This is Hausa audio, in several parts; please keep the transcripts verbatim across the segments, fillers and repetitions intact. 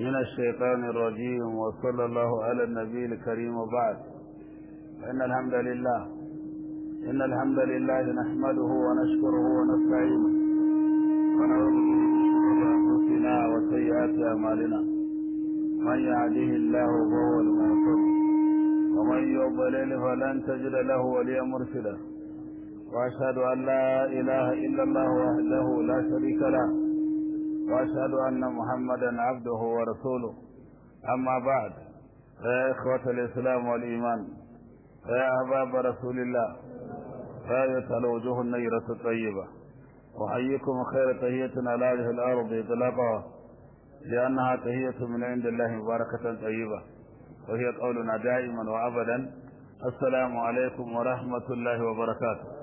من الشيطان الرجيم وصلى الله على النبي الكريم وبعد. فإن الحمد لله إن الحمد لله نحمده ونشكره ونستعينه ونعوذ به من شرور أنفسنا وسيئات أعمالنا. من يهده الله فهو المهتدي ومن يضلل فلن تجد له وليا مرشدا. وأشهد أن لا إله إلا الله وحده لا شريك له وأشهد أن محمدا عبده ورسوله. أما بعد، يا إخوة الإسلام والإيمان، يا أحباب رسول الله، فايت الوجوه النيرة الطيبة، أحييكم خير تهية على هذه الأرض إطلاقها، لأنها تهية من عند الله مباركة طيبة، وهي قولنا دائما وأبدا: السلام عليكم ورحمة الله وبركاته.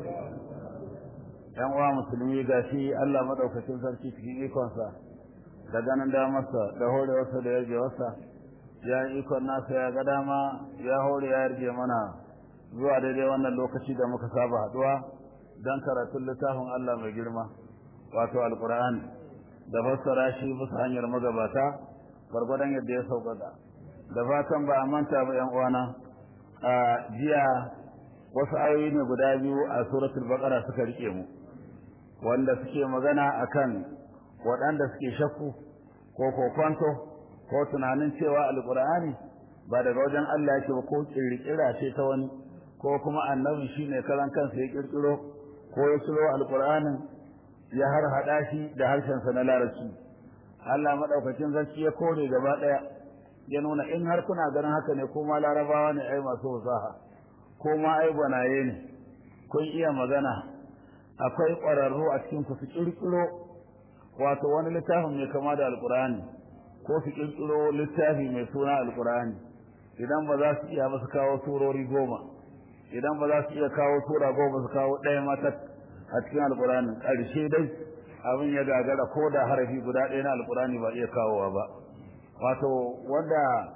yan uwa musulmi, gashi Allah madaukakin sarki cikin ikonsa da ganin damarsa da horewarsa da yarjewarsa ya yi ikon nasa, ya ga dama ya hore ya yarje mana zuwa daidai wannan lokaci da muka saba haduwa don karatun littafin Allah mai girma, wato alkur'ani, da fassara shi bisa hanyar magabata gwargwadon yadda ya sauƙaƙa. da fatan ba a manta ba yan uwana, a jiya wasu ayoyi ne guda biyu a suratul baqara suka rike mu, wanda suke magana akan waɗanda suke shakku ko kokwanto ko tunanin cewa alqur'ani ba daga wajen Allah yake ba, ko kirkira ce ta wani, ko kuma annabi shine karan kansa ya kirkiro ko ya shiro alqur'anin ya har hada shi da harshen sa na larabci. Allah madaukakin sarki ya kore gaba daya, ya nuna in har kuna ganin haka ne, kuma larabawa ne ai masu fasaha, ko ma ai gwanaye ne, kun iya magana, akwai ƙwararru a cikin ku su ƙirƙiro wato wani littafin mai kama da alƙur'ani, ko su ƙirƙiro littafi mai suna alƙur'ani. Idan ba za su iya ba su kawo surori goma, idan ba za su iya kawo sura goma su kawo ɗaya mata a cikin alƙur'ani. ƙarshe dai abin ya gagara, ko da harafi guda ɗaya na alƙur'ani ba iya kawowa ba. wato wanda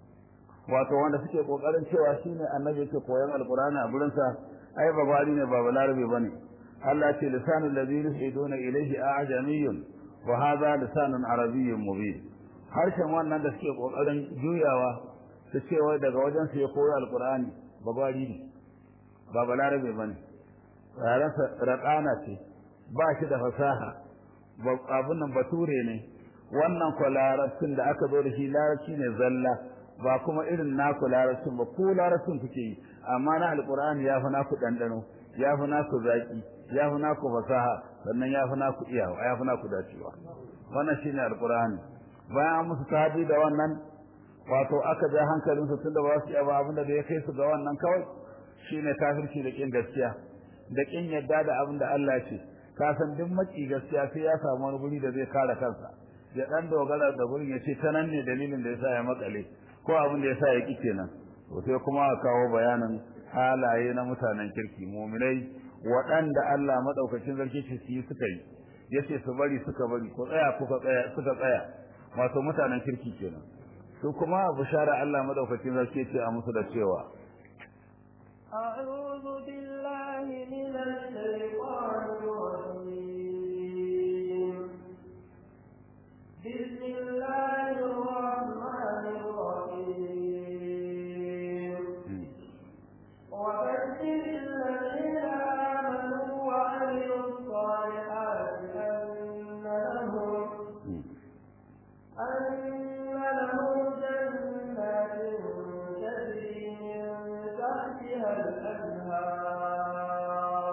wato wanda suke ƙoƙarin cewa shine annabi yake koyon alƙur'ani a gurinsa, ai ba bari ne, ba balarabe bane. Allah ce lisanul ladhi yuhiduna ilayhi a'jamiyyun wa hadha lisanun arabiyyun mubin. Harshen wannan da suke kokarin juyawa su ce wai daga wajen su ya koyi alqur'ani, babari ne, ba balarabe bane. Rarasa radana ce, ba shi da fasaha, ba abun nan bature ne. Wannan ko larabcin da aka zo da shi larabci ne zalla, ba kuma irin naku larabcin ba. ku larabcin kuke yi, amma na alqur'ani ya fi naku dandano, ya fi naku zaki, ya fi naku fasaha, sannan ya fi naku iyawa, ya fi naku dacewa. Wannan shine alqur'ani. Bayan an musu tabi da wannan, wato aka ja hankalin su tunda ba su iya ba, abinda da ya kai su ga wannan kawai shine kafirci da kin gaskiya, da kin yadda da abinda Allah ya ce. Ka san duk maki gaskiya sai ya samu wani guri da zai kare kansa, ya dan dogara da gurin ya ce ta nan ne dalilin da yasa ya makale, ko abin da yasa ya ki kenan. To sai kuma a kawo bayanin halaye na mutanen kirki, mu'minai, waɗanda Allah madaukakin sarki ce su yi suka yi, yace su bari suka bari, ko tsaya kuka tsaya suka tsaya, wato mutanen kirki kenan. su kuma bishara Allah madaukakin sarki ce a musu da cewa أعوذ بالله من الشيطان الرجيم بسم الله الرحمن الرحيم وبشر الذين آمنوا وعملوا الصالحات أن لهم أن لهم جنات تجري من تحتها الأنهار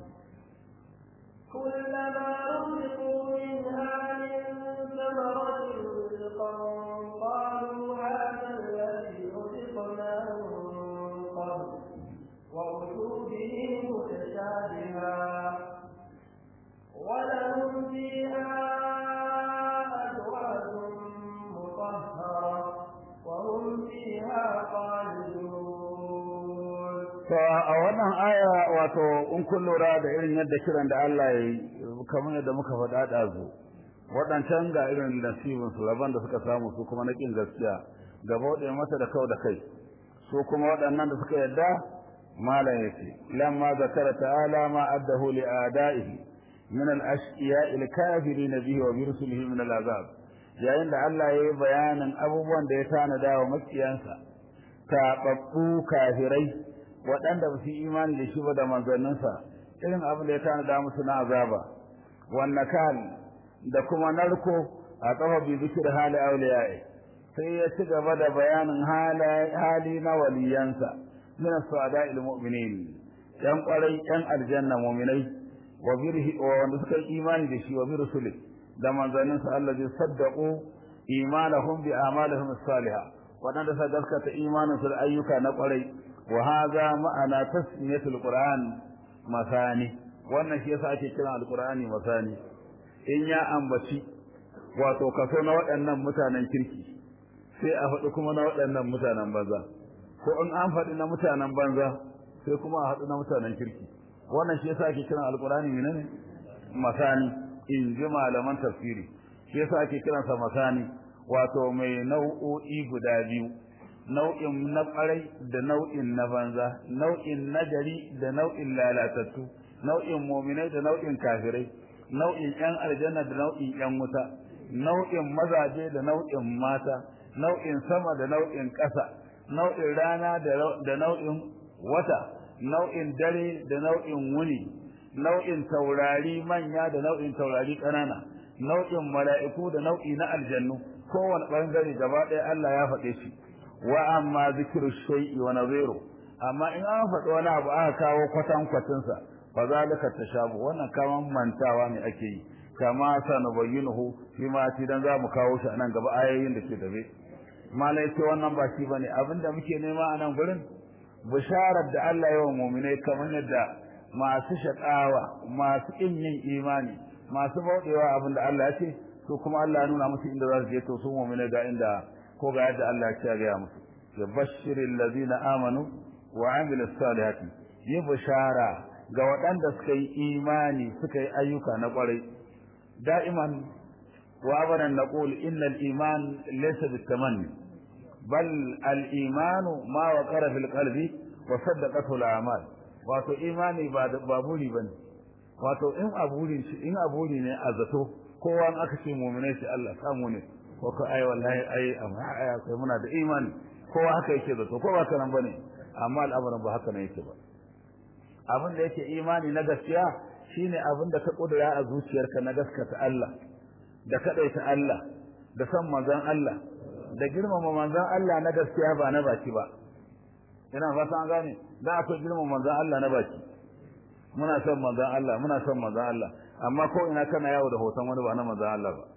كلما رزقوا منها من ثمرة رزقا قالوا هذا الذي رزقنا من قبل وأتوا به متشابها ولهم فيها أزواج مطهرة وهم فيها خالدون. to a wannan aya wato in kun lura da irin yadda kiran da Allah ya yi, kamar yadda muka faɗa ɗazu, waɗancan ga irin nasibin su rabon da suka samu, su kuma na ƙin gaskiya gaba waɗe masa da kau da kai. Su kuma waɗannan da suka yadda, malam yace lamma zakara ta'ala ma addahu li a'da'ihi min al-ashqiya al-kafirin bihi wa bi rusulihi min al-azab. yayin da Allah ya yi bayanin abubuwan da ya tanada wa makiyansa taɓaɓɓu kafirai waɗanda ba su yi imani da shi ba da manzanninsa irin abin da ya tanada musu na azaba wannan kan da kuma narko a tsafa bi zikir hali auliya'i sai ya ci gaba da bayanin hali na waliyansa min as-sa'da'il mu'minin yan kwarai yan aljanna mu'minai wa birhi wa wanda suka yi imani da shi wa bi rusuli da manzanninsa allazi saddaqu imanahum bi a'malihim as-salihah wadanda suka gaskata imanin su da ayyuka na kwarai wa hadha ma'ana tasmiyatul qur'an masani wannan shi yasa ake kira alqur'ani masani in ya ambaci wato kaso na waɗannan mutanen kirki sai a faɗi kuma na waɗannan mutanen banza ko in an faɗi na mutanen banza sai kuma a haɗu na mutanen kirki wannan shi yasa ake kiran alqur'ani menene masani in ji malaman tafsiri shi yasa ake kiransa masani wato mai nau'o'i guda biyu nau'in na ƙarai da nau'in na banza nau'in nagari da nau'in lalatattu nau'in mu'minai da nau'in kafirai nau'in ƴan aljanna da nau'in ƴan wuta nau'in mazaje da nau'in mata nau'in sama da nau'in ƙasa nau'in rana da nau'in wata nau'in dare da nau'in wuni nau'in taurari manya da nau'in taurari ƙanana nau'in mala'iku da nau'i na aljannu kowane ɓangare gaba ɗaya Allah ya faɗe shi wa amma zikru shay'i wa nadhiru amma in an faɗi wani abu aka kawo kwatan kwatinsa fa zalika tashabu wannan kaman mantawa ne ake yi kama sanubayyinuhu fi ma ci dan za mu kawo shi anan gaba ayoyin da ke dabe malai ce wannan ba shi bane abinda muke nema a nan gurin bisharar da Allah ya wa mu'minai kamar yadda masu shakawa masu kin yin imani masu bauɗewa abinda Allah ya ce to kuma Allah ya nuna musu inda za su je to su mu'minai ga inda ko ga yadda Allah ya ce ga musu ya bashiril ladina amanu wa amilus salihati yi bishara ga waɗanda suka yi imani suka yi ayyuka na ƙwarai da'iman wa abadan naqul innal iman laysa bitamanni bal al iman ma waqara fil qalbi wa saddaqathu al a'mal wato imani ba ba buri bane wato in aburi in aburi ne a zato kowa an aka ce mu'minai sai Allah samu ne ko ka ai wallahi ai amma ai kai muna da imani kowa haka yake zato ko ba kana bane amma al'amarin ba haka ne yake ba abin da yake imani na gaskiya shine abin da ka kudura a zuciyarka na gaskata Allah da kadaita Allah da san manzon Allah da girmama manzon Allah na gaskiya ba na baki ba ina fata an gane da akwai girmama manzon Allah na baki muna son manzon Allah muna son manzon Allah amma ko ina kana yawo da hoton wani ba na manzon Allah ba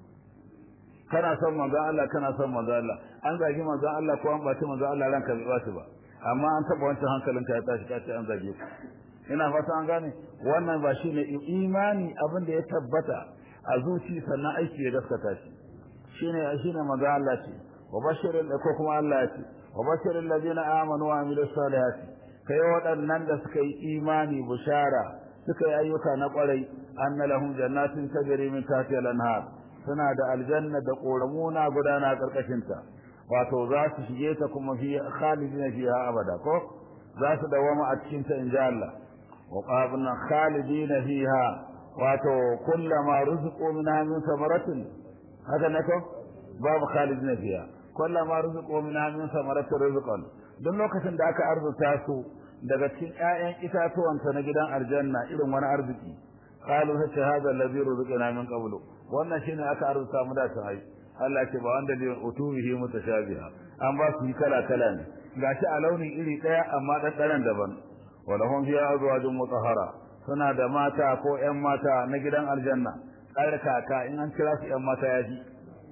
kana son manzon Allah kana son manzon Allah an zagi manzon Allah ko an bace manzon Allah ranka bai bace ba amma an taba wancan hankalinka ya tashi kace an zage ku ina fata an gane wannan ba shine imani abin da ya tabbata a zuci sannan aiki ya gaskata shi shine shine manzon Allah ce wa bashirul ko kuma Allah ce wa bashirul ladina amanu wa amilus salihati kai waɗannan da suka yi imani bushara suka yi ayyuka na kwarai anna lahum jannatin tajri min tahtiha al-anhar suna da aljanna da koramuna gudana karkashin ta wato za su shige ta kuma fi khalidina fiha abada ko za su dawama a cikin ta inja Allah wa qabna khalidina fiha wato kullama rizqu minha min samaratin haka ne ko babu khalidina fiha kullama rizqu minha min samaratin rizqan duk lokacin da aka arzuta su daga cikin ƴaƴan itatuwanta na gidan aljanna irin wani arziki qalu hatta hadha alladhi rizqana min qablu wannan shine aka arzuta mu da sai Allah ce ba wanda ne utubihi mutashabiha an ba su kala kala ne gashi a launin iri daya amma daddaran daban walahum fiha azwajun mutahhara suna da mata ko ƴan mata na gidan aljanna tsarkaka in an kira su ƴan mata yaji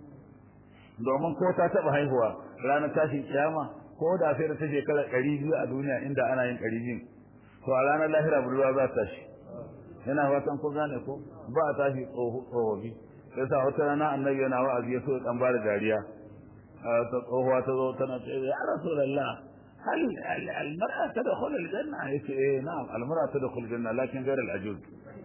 domin ko ta taba haihuwa ranar tashin kiyama ko da sai da ta shekara ɗari biyu a duniya inda ana yin ɗari biyu to a ranar lahira budurwa za ta tashi yana fatan ko gane ko ba a tashi tsohobi sai sa wata rana annabi yana wa'azi ya so ya dan ba da dariya ta tsohuwa ta zo tana ce ya rasulullah hal al-mar'a tadkhul al-janna yace eh na'am al-mar'a tadkhul al-janna lakin ghayr al-ajuz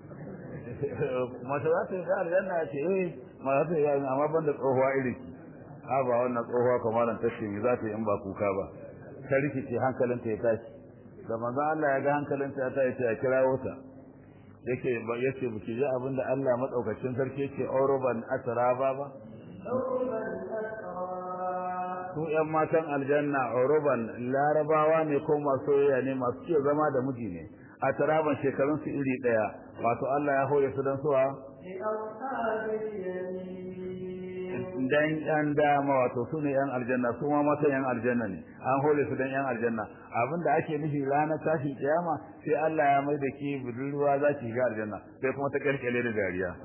mata za ta yi aljanna yace eh ma za ta yi amma banda tsohuwa iri a ba wannan tsohuwa kamar ta ce za ta yi in ba kuka ba ta rikice hankalinta ya tashi da manzo Allah ya ga hankalinta ya tashi ya kirawo ta yake ba yace buki ji abinda Allah madaukakin sarki yake auroban asraba ba su ƴan matan aljanna uruban larabawa ne ko masu soyayya ne masu ke zama da miji ne a taraban shekarun su iri daya wato Allah ya hore su dan suwa dan yan dama wato su ne yan aljanna su ma matan yan aljanna ne an hore su dan yan aljanna abinda ake nufi ranar tashin kiyama sai Allah ya mai da ke budurwa za ki ga aljanna sai kuma ta kalkale da dariya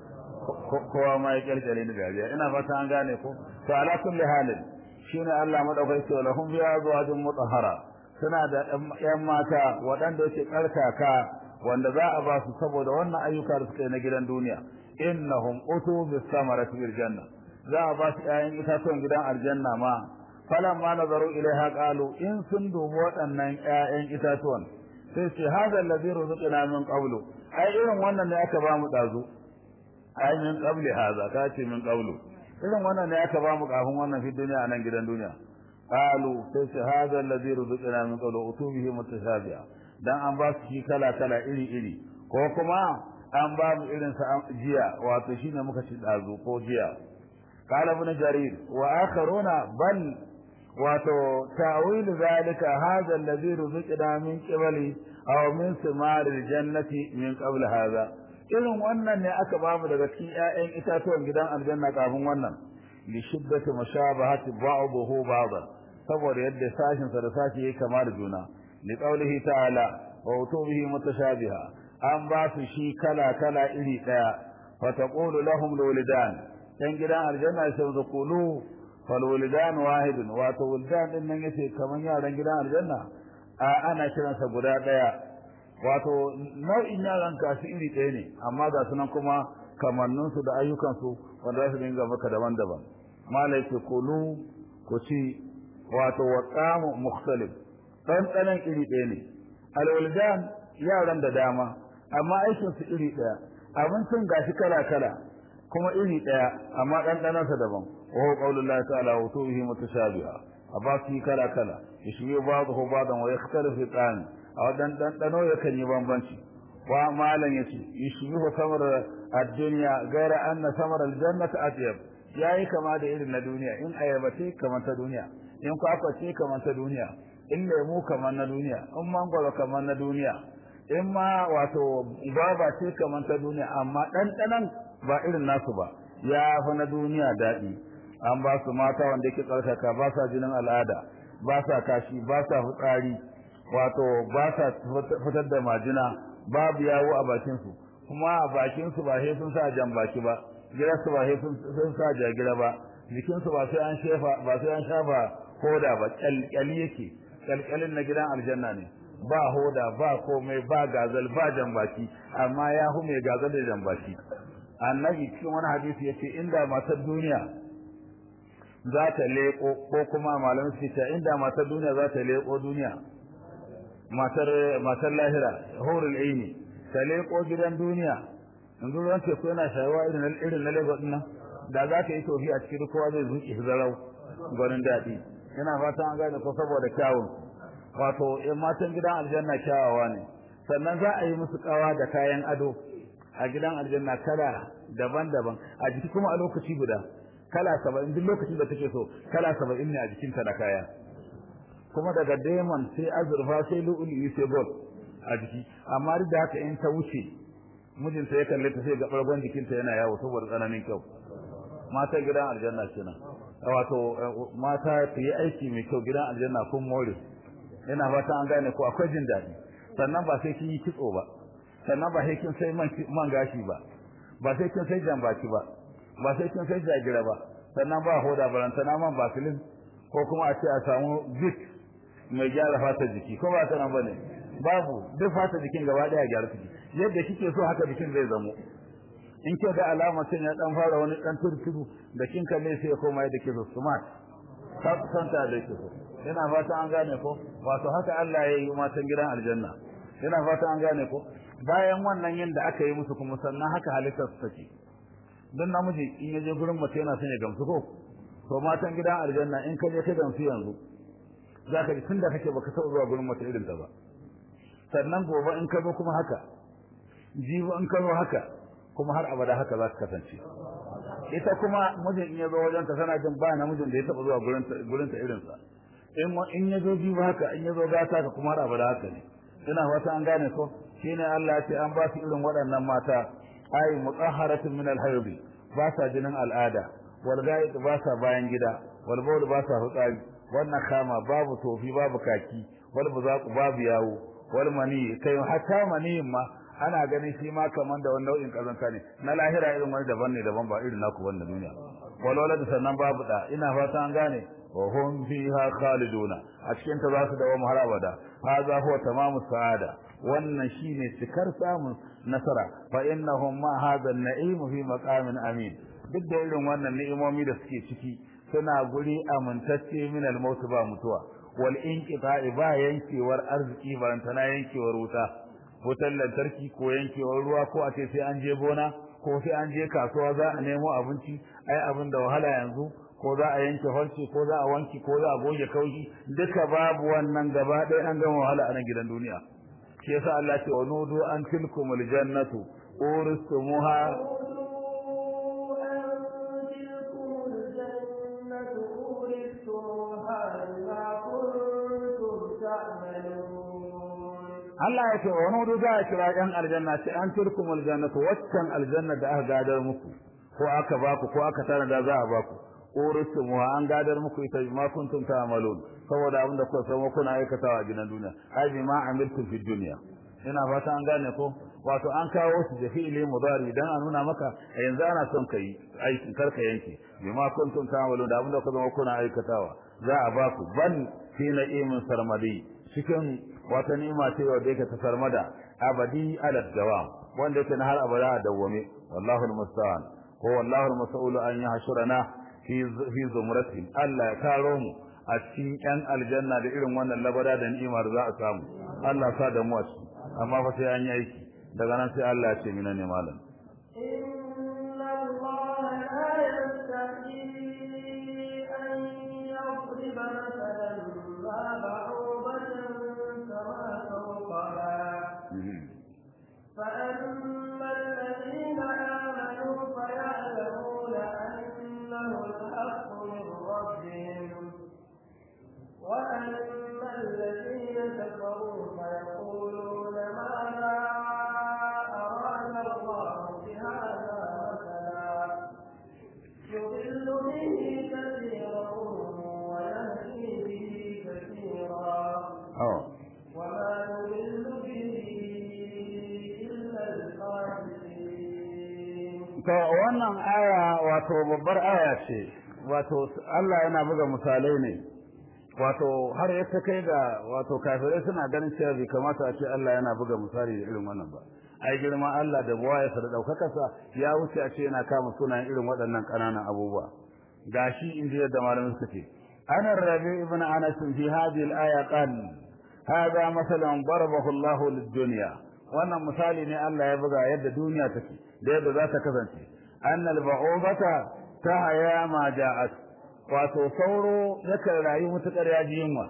kowa ma ya kalkale da dariya ina fata an gane ko to ala kulli halin shine Allah madaukaki wa lahum biya azwajun mutahhara suna da yan mata waɗanda yake karkaka wanda za a ba su saboda wannan ayyuka da suka yi na gidan duniya innahum utu bis samarati bil janna za a ba su ƴaƴan itatuwan gidan aljanna ma falamma nazaru ilaiha qalu in sun dubi waɗannan ƴaƴan itatuwan sai ce hadha alladhi ruziqna min qablu ai irin wannan ne aka ba mu dazu ai min qabli hadha ka ce min qablu irin wannan ne aka ba mu kafin wannan fi duniya nan gidan duniya qalu sai ce hadha alladhi ruziqna min qablu utubihi mutashabiha dan an ba su shi kala kala iri iri ko kuma an ba mu irin sa jiya wato shine muka ci dazu ko jiya qala ibn jarir wa akharuna bal wato ta'wil zalika hadha alladhi ruziqna min qibli aw min simaril jannati min qabl hadha irin wannan ne aka ba mu daga cikin ƴaƴan itatuwan gidan aljanna kafin wannan li shiddati mushabahati ba'dahu ba'dan saboda yadda sashin sa da sashi yake kama da juna li qawlihi ta'ala wa utubihi mutashabiha an ba su shi kala kala iri daya fa taqulu lahum lawlidan dan gidan aljanna sai su kulu fal walidan wahidun wa to walidan din nan yace kaman yaran gidan aljanna a ana kiransa guda daya wato nau'in yaran kasu iri ɗaya ne amma ga sunan kuma kamannin su da ayyukan su wanda za su dinga maka daban-daban malai ce kulu ku ci wato waqamu mukhtalif dan tsanan iri ɗaya ne alwaldan yaran da dama amma aikin su iri ɗaya abincin gashi kala-kala kuma iri ɗaya amma dan tsanan sa daban wa qaulullahi ta'ala wa tuhi mutashabiha abasi kala-kala yashbi ba'dahu ba'dan wa yakhtalifu ta'an a dan dan dano yakan yi bambanci wa malan yace yashbihu samar ad-dunya gaira anna samar al-jannati atyab yayi kama da irin na duniya in ayaba ce kamar ta duniya in kwakwa ce kamar ta duniya in lemu kamar na duniya in mangoro kamar na duniya in ma wato baba ce kamar ta duniya amma dan danan ba irin nasu ba ya fa na duniya dadi an ba su mata wanda yake tsarkaka ba sa jinin al'ada ba sa kashi ba sa fitsari wato ba sa fitar da majina babu yawo a bakin su kuma a bakin su ba sai sun sa jan baki ba gira su ba sai sun sa jagira ba jikin su ba sai an shefa ba sai an shafa hoda ba kalkali yake kalkalin na gidan aljanna ne ba hoda ba komai ba gazal ba jan baki amma ya hume gazal da jan baki annabi cikin wani hadisi yace inda matar duniya za ta leko ko kuma malamin su ce inda matar duniya za ta leko duniya matar matar lahira hurul aini ta leko gidan duniya yanzu ran ce ko yana shayawa irin irin na lego din nan da za ta yi tofi a cikin kowa zai zuki zarau gwanin dadi ina fata an gane ko saboda kyawun wato in matan gidan aljanna kyawawa ne sannan za a yi musu kawa da kayan ado a gidan aljanna kala daban-daban a jiki kuma a lokaci guda kala saba'in duk lokacin da take so kala saba'in ne a jikinta da kaya kuma daga diamond sai azurfa sai lu'ulu'i sai gold a jiki amma duk da haka in ta wuce mijinta ya kalle ta sai ga bargon jikinta yana yawo saboda tsananin kyau mata gidan aljanna kenan wato mata su yi aiki mai kyau gidan aljanna kun more ina fata an gane ko akwai jin daɗi sannan ba sai kin yi kitso ba sannan ba sai kin sai man gashi ba ba sai kin sai jambaki ba ba sai kin sai jagira ba sannan ba hoda barantana man basilin ko kuma a ce a samu bit mai gyara fata jiki ko ba kana bane babu duk fata jikin gaba daya gyara jiki yadda kike so haka jikin zai zamo in ke da alama tun ya dan fara wani dan turturu da kin kalle sai ya koma yadda kike so smart ka santa da kike so ina fata an gane ko wato haka Allah ya yi matan gidan aljanna ina fata an gane ko bayan wannan yanda aka yi musu kuma sannan haka halittar su take dan namiji in yaje gurin mace yana son ya gamsu ko to matan gidan aljanna in ka je ka gamsu yanzu zaka ji tunda kake baka taɓa zuwa gurin mace irin ta ba sannan gobe in ka zo kuma haka jibi in ka zo haka kuma har abada haka za ka kasance ita kuma mijin in ya zo wajen ta tana jin ba namijin da ya taba zuwa gurin ta gurin ta irin sa in in ya zo ji haka in ya zo gata ka kuma har abada haka ne ina fata an gane ko shine Allah ya ce an ba su irin waɗannan mata ay mutahharatun min al-hayd ba sa jinin al'ada wal ga'id ba sa bayan gida wal bawl ba sa fitsari wannan kama babu tofi babu kaki wal buzaqu babu yawo wal mani kai hatta mani ma ana ganin shi ma kaman da wannan nau'in kazanta ne na lahira irin wani daban ne daban ba irin naku wannan duniya walwala da sannan babu da ina fata an gane wa hum fiha khaliduna a cikin ta za su dawo har abada hadha huwa tamamu sa'ada wannan shine cikar samun nasara fa innahum ma hadha an-na'im fi maqamin amin duk da irin wannan ni'imomi da suke ciki suna guri amintacce min al-maut ba mutuwa wal inqita'i ba yankewar arziki ba tana yankewar wuta wutar lantarki ko yankewar ruwa ko a ce sai an je gona ko sai an je kasuwa za a nemo abinci ai abin da wahala yanzu ko za a yanke farce ko za a wanki ko za a goge kaushi duka babu wannan gaba ɗaya an gama wahala a nan gidan duniya shi yasa Allah ce wa nudu an tilkumul jannatu uristumuha Allah ya ce wa nudu za a kira ɗan aljanna ce an tilkumul jannatu waccan aljanna da aka gadar muku ko aka baku ko aka tana da za a baku uristumuha an gadar muku ita ma kuntum ta'malun saboda abinda kuka san kuna aikatawa a gidan duniya ai bi ma amiltu fi dunya ina fata an gane ko wato an kawo su da fi'ili mudari dan a nuna maka yanzu ana son kai aikin karka yanke bi ma kuntum ta'malun da abinda kuka san kuna aikatawa za a baku ban fi na'imin sarmadi cikin wata ni'ima ce wanda yake ta sarmada abadi ala dawam wanda yake na har abada a dawwame wallahu almusta'an ko wallahu almas'ul an yahshurana fi fi zumratin Allah ya karo mu a cikin ƴan aljanna da irin wannan labada da ni'imar za a samu Allah sa da mu a ciki amma fa sai an yi aiki daga nan sai Allah ya ce mina ne malam inna allaha la yastahi an yadriba mathalan ma ba'udatan kama fawqaha fa amma alladhina amanu fa ya'lamuna annahu al-haqqu min rabbihim وأما الذين كفروا فيقولون ماذا أراد الله بهذا مثلا يضل به كثيرا ويهدي به كثيرا وما يضل به إلا الفاسقين. wannan aya wato babbar aya ce wato Allah yana buga misalai ne wato har ya ta kai ga wato kafirai suna ganin cewa bai kamata a ce Allah yana buga misali da irin wannan ba ai girman Allah da buwaya sa da daukakarsa ya wuce a ce yana kama sunayen irin waɗannan ƙananan abubuwa gashi in ji yadda malamin suka ce ana rabi ibn anas fi hadhihi al-aya qal hada masalan darabahu Allah lid-dunya wannan misali ne Allah ya buga yadda duniya take da yadda za ta kasance annal ba'udata tahya ma ja'at wato sauro yakan rayu mutakar yaji yunwa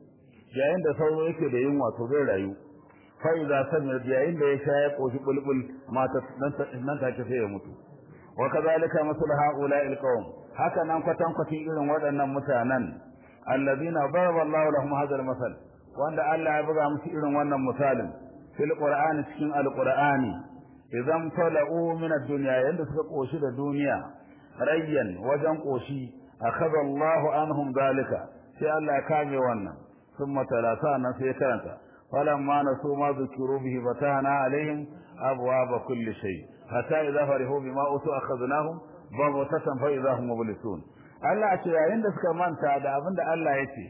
yayin da sauro yake da yunwa to zai rayu fa idza samir yayin da ya sha ya koshi bulbul mata nan take sai ya mutu wa kadhalika masal haula'il qawm haka nan kwatan kwatin irin waɗannan mutanen alladina daraba Allahu lahum hadha al-masal wanda Allah ya buga musu irin wannan misalin fil qur'ani cikin al-qur'ani idan tala'u min ad-dunya yanda suka koshi da duniya rayyan wajen koshi akhadha Allahu anhum dalika sai Allah ya kame wannan thumma talatana sai karanta falamma nasu ma dhukiru bihi fatahna alaihim abwaaba kulli shay hatta idha farihu bima utu akhadnahum baghtatan fa idha hum mublisun Allah ce yayin da suka manta da abinda Allah yake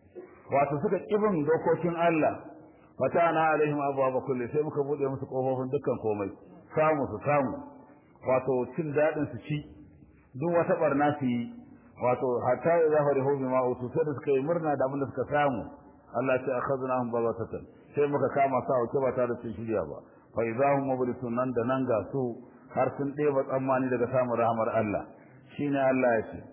wato suka kibin dokokin Allah fatahna alaihim abwaaba kulli sai muka bude musu kofofin dukkan komai samu su samu wato cin dadin su ci duk wata barna su yi wato hatta idza farihu bima utu sai suka yi murna da abin da suka samu Allah ya akhadnahum baghatatan sai muka kama sa wuce ba tare da sun shirya ba fa idza hum mublisun nan da nan ga su har sun ɗeba tsammani daga samun rahmar Allah shine Allah ya ce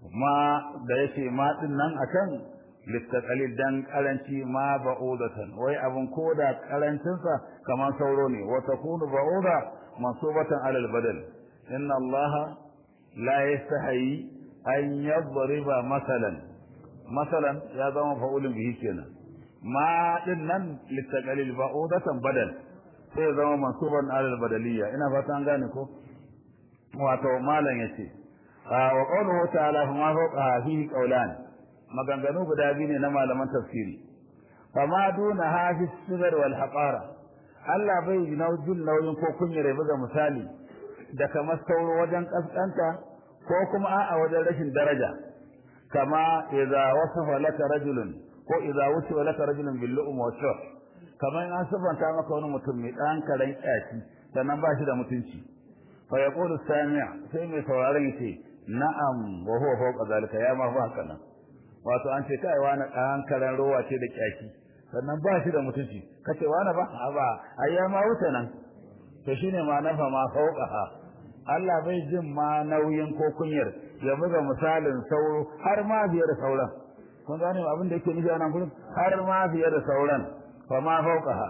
ma da yake ma din nan akan littaqalil dan karanci ma ba'udatan wai abun koda karancin sa kamar sauro ne wa takunu ba'uda mansubatan alal badal inna Allah la yastahi an yadriba masalan masalan ya zama fa'ulun bihi kenan ma din nan litaqalil ba'udatan badal sai zama mansuban alal badaliyya ina fata an gane ko wato malan yace wa qawluhu ta'ala fa ma fawqa fihi qawlan maganganu guda biyu ne na malaman tafsiri fama duna hafi sigar wal haqara Allah bai yi naujin nauyin ko kunyar buga misali da kamar sauro wajen kaskanta ko kuma a wajen rashin daraja kama idza wasafa laka rajulun ko idza wusifa laka rajulun bil lu'um wa shah kamar an sabanta maka wani mutum mai dan karan kyashi sannan ba shi da mutunci fa yaqulu sami' sai mai sauraron yace na'am wa huwa fawqa zalika ya ma fa kana wato an ce kai wani dan karan rowa ce da kyashi sannan ba shi da mutunci kace wani ba ba ayya ma wuta nan to shine ma nafa ma fawqaha Allah bai jin ma nauyin ko kunyar ya buga misalin sauro har ma biyar da sauran kun gane abin da yake nufi a nan gurin har ma biyar da sauran fa ma fawqaha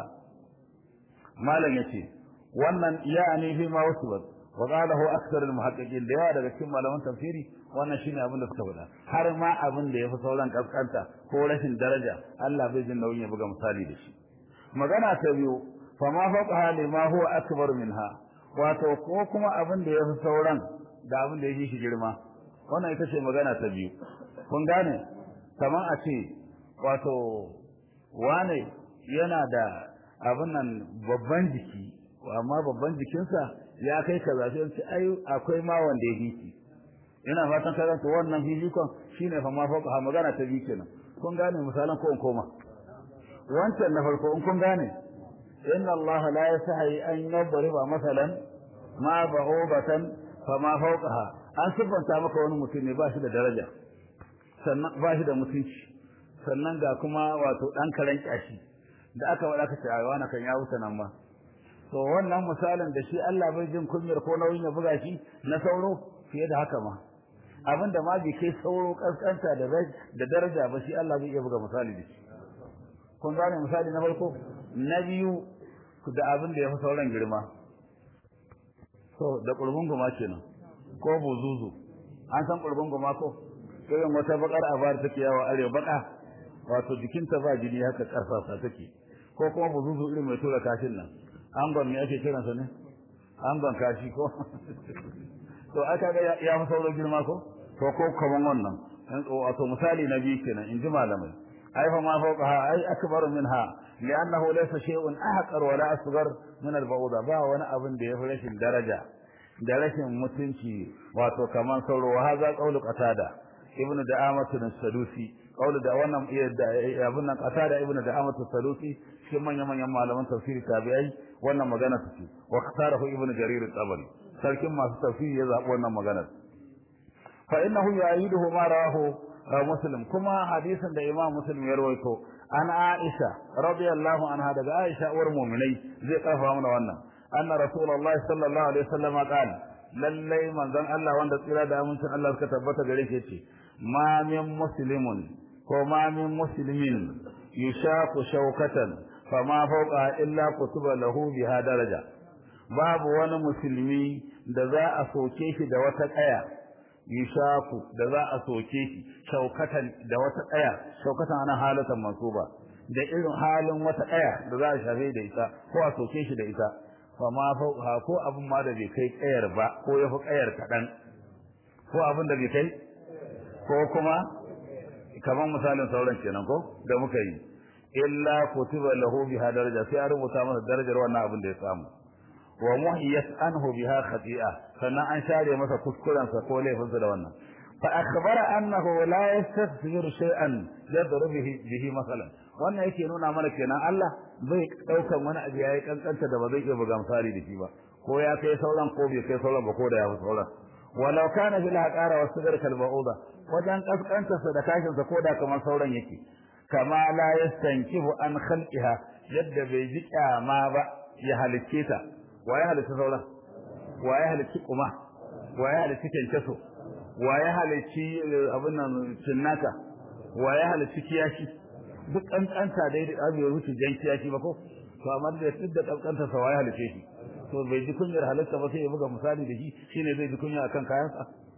malan yace wannan ya'ani fi ma wasubat wa qalahu akthar al-muhaqqiqin da yawa daga cikin malaman tafsiri wannan shine abin da suka faɗa har ma abin da yafi sauran kaskanta ko rashin daraja Allah bai jin nauyin ya buga misali da shi magana ta biyu fa ma fawqaha lima huwa akbar minha wato ko kuma abin da yafi sauran da abin da yake shi girma wannan ita ce magana ta biyu kun gane kaman a ce wato wane yana da abin nan babban jiki amma babban jikinsa ya kai kaza sai ce ai akwai ma wanda ya hiki ina fatan kaza to wannan hijikon shine fa ma fa magana ta biyu kenan kun gane misalan ko in koma wancan na farko in kun gane inna allaha la yasahi an yadriba masalan ma ba'ubatan fa ma fawqaha an sifanta maka wani mutum ne ba shi da daraja sannan ba shi da mutunci sannan ga kuma wato dan karan kyashi da aka wada ka ce ai wani kan ya wuta nan ma to wannan misalin da shi Allah bai jin kunyar ko nauyin ya buga shi na sauro fiye da haka ma abinda ma bai kai sauro kaskanta da da daraja ba shi Allah bai iya buga misali da shi kun gane misali na farko na biyu da abin da ya fi sauran girma to da kurbun guma kenan ko buzuzu an san kurbun guma ko irin wata bakar abar take yawa arewa baka wato jikinta ba jini haka karfafa take ko kuma buzuzu irin mai tura kashin nan angon me ake kiransa ne angon kashi ko to aka ga ya fi sauran girma ko to ko kaman wannan wato misali na biyu kenan in ji malamai ai fa ma fawqaha ai akbaru minha li'annahu laysa shay'un ahqar wala asghar min al-ba'uda ba wani abin da yafi rashin daraja da rashin mutunci wato kaman sauro wa haza qawlu qatada ibn da'amatu as-sadusi qawlu da wannan abin nan qatada ibn da'amatu as-sadusi shi manyan manyan malaman tafsiri tabi'ai wannan magana take wa qatarahu ibn jarir at-tabari sarkin masu tafsiri ya zabi wannan magana fa innahu ya'iduhu ma rawahu muslim kuma hadisin da imam muslim ya rawaito an aisha radiyallahu anha daga aisha uwar mu'minai zai kafa mana wannan anna rasulullahi sallallahu alaihi wasallam qala lallai manzon Allah wanda tsira da amincin Allah suka tabbata gare shi yace ma min muslimun ko ma min muslimin yushaku shawkatan fama fawqa illa kutuba lahu biha daraja babu wani musulmi da za a soke shi da wata kaya yushaku da za a soke shi shaukatan da wata kaya shaukatan ana halatan mansuba da irin halin wata kaya da za a shafe da ita ko a soke shi da ita fa ma fa ko abun ma da bai kai kayar ba ko yafi kayar kadan ko abun da bai kai ko kuma kaman misalin sauran kenan ko da muka yi illa kutiba lahu biha daraja sai a rubuta masa darajar wannan abin da ya samu wa muhiyat anhu biha khati'a sannan an share masa kuskuren sa ko laifin sa da wannan fa akhbara annahu la yastaghfiru shay'an yadru bihi bihi masalan wannan yake nuna mana kenan Allah bai daukan wani abu yayi kankanta da ba zai iya buga misali da shi ba ko ya kai sauran ko bai kai sauran ba ko da ya fi sauran walau kana fil haqara wasdar kal ba'uda wajen kaskanta sa da kashin sa ko da kamar sauran yake kama la yastankibu an khalqiha yadda bai ji kyama ba ya halicce ta waye halicce sauran waye halicce kuma waye halicce kenkeso waye halicci abin nan cinnaka waye halicci kiyashi duk kankanta dai da abu ya wuce jan kiyashi ba ko to amma da duk da kankanta sa waye halicce shi to bai ji kunyar halitta ba sai ya buga misali da shi shine zai ji kunya akan kayansa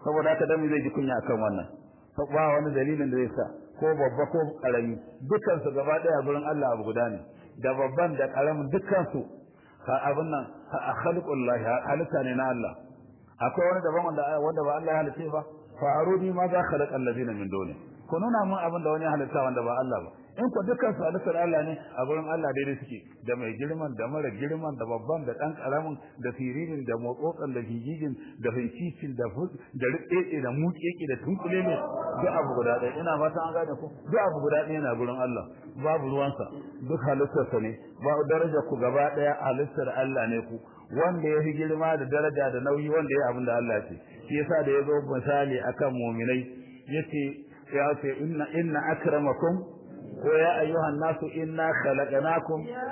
saboda haka dan zai ji kunya akan wannan ba wani dalilin da zai sa ko babba ko karami dukkan su gaba daya gurin Allah abu guda ne da babban da karamin dukkan su ka abin nan khalqullah halitta ne na Allah akwai wani daban wanda wanda ba Allah ya halice ba fa arudi ma za khalaqa allazina min duni ku nuna mun abin da wani halitta wanda ba Allah ba in ku dukkan su halittar Allah ne a gurin Allah daidai suke da mai girman da mara girman da babban da dan karamin da firirin da motsotsan da gigigin da hincicin da da rike da muƙeƙe da tunkule ne duk abu guda ɗaya ina fata an gane ku duk abu guda ɗaya na gurin Allah babu ruwansa duk halittarsa ne ba daraja ku gaba ɗaya halittar Allah ne ku wanda ya fi girma da daraja da nauyi wanda ya abin da Allah ce shi yasa da yazo misali akan mu'minai yace ya ce inna inna akramakum ويا أيها الناس إنا خلقناكم يا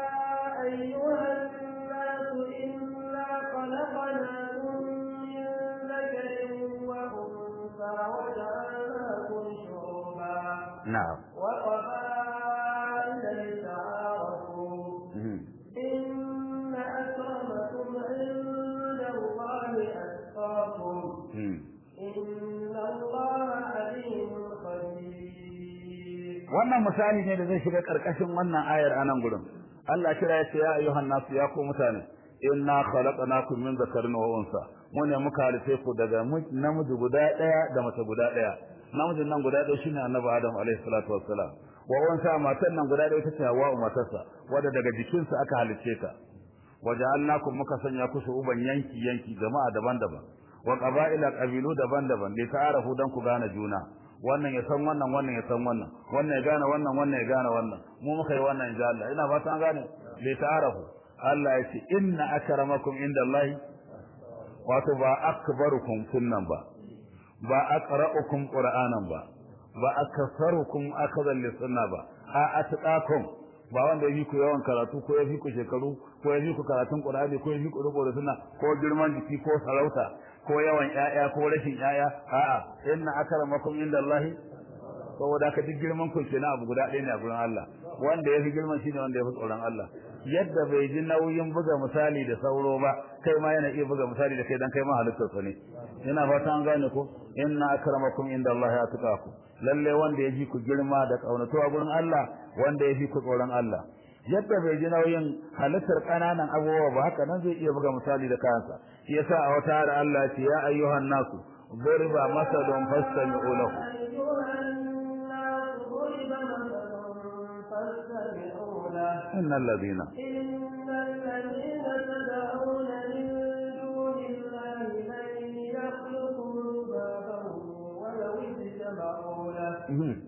أيها الناس إنا خلقناكم من ذكر وأنثى وجعلناكم شعوبا نعم وقبائل لتعارفوا إن أكرمكم عند الله أتقاكم إن الله عليم خبير. wannan misali ne da zai shiga karkashin wannan ayar anan gurin Allah kira yace ya ayyuhan nasu ya ku mutane inna khalaqnakum min dhakarin wa unsa mun ne muka halice ku daga namiji guda daya da mace guda daya namijin nan guda daya shine annabi Adam alaihi salatu wassalam wa unsa matan nan guda daya tace Hawwa matarsa wanda daga jikin sa aka halice ta waja'alnakum muka sanya ku uban yanki yanki jama'a daban-daban wa qaba'ila qabilu daban-daban li ta'arafu dan ku gane juna wannan ya san wannan wannan ya san wannan wannan ya gane wannan wannan ya gane wannan mu muka yi wannan insha Allah ina fata an gane li ta'arafu Allah ya ce inna akramakum indallahi wato ba akbarukum sunnan ba ba aqra'ukum qur'anan ba ba aksarukum akadan lisunna ba a atqakum ba wanda yi ku yawan karatu ko yafi ku shekaru ko yafi ku karatun qur'ani ko yafi ku rubuta sunna ko girman jiki ko sarauta ko yawan ƴaƴa ko rashin ƴaƴa a'a inna akramakum indallahi saboda ka duk girman ku kenan abu guda ɗaya ne a gurin Allah wanda yafi girman shine wanda yafi tsoron Allah yadda bai ji nauyin buga misali da sauro ba kai ma yana iya buga misali da kai dan kai ma halittar sa ne ina fata an gane ko inna akramakum indallahi atqakum lalle wanda yaji ku girma da kaunatuwa gurin Allah wanda yafi ku tsoron Allah yadda bai ji nauyin halittar kananan abubuwa ba haka nan zai iya buga misali da kansa shi yasa a wata ayar Allah ya ce ya ayyuhan nasu duriba masalun fastami'u lahu إن الذين إن الذين تدعون من دون الله لن يخلقوا ذبابا ولو اجتمعوا له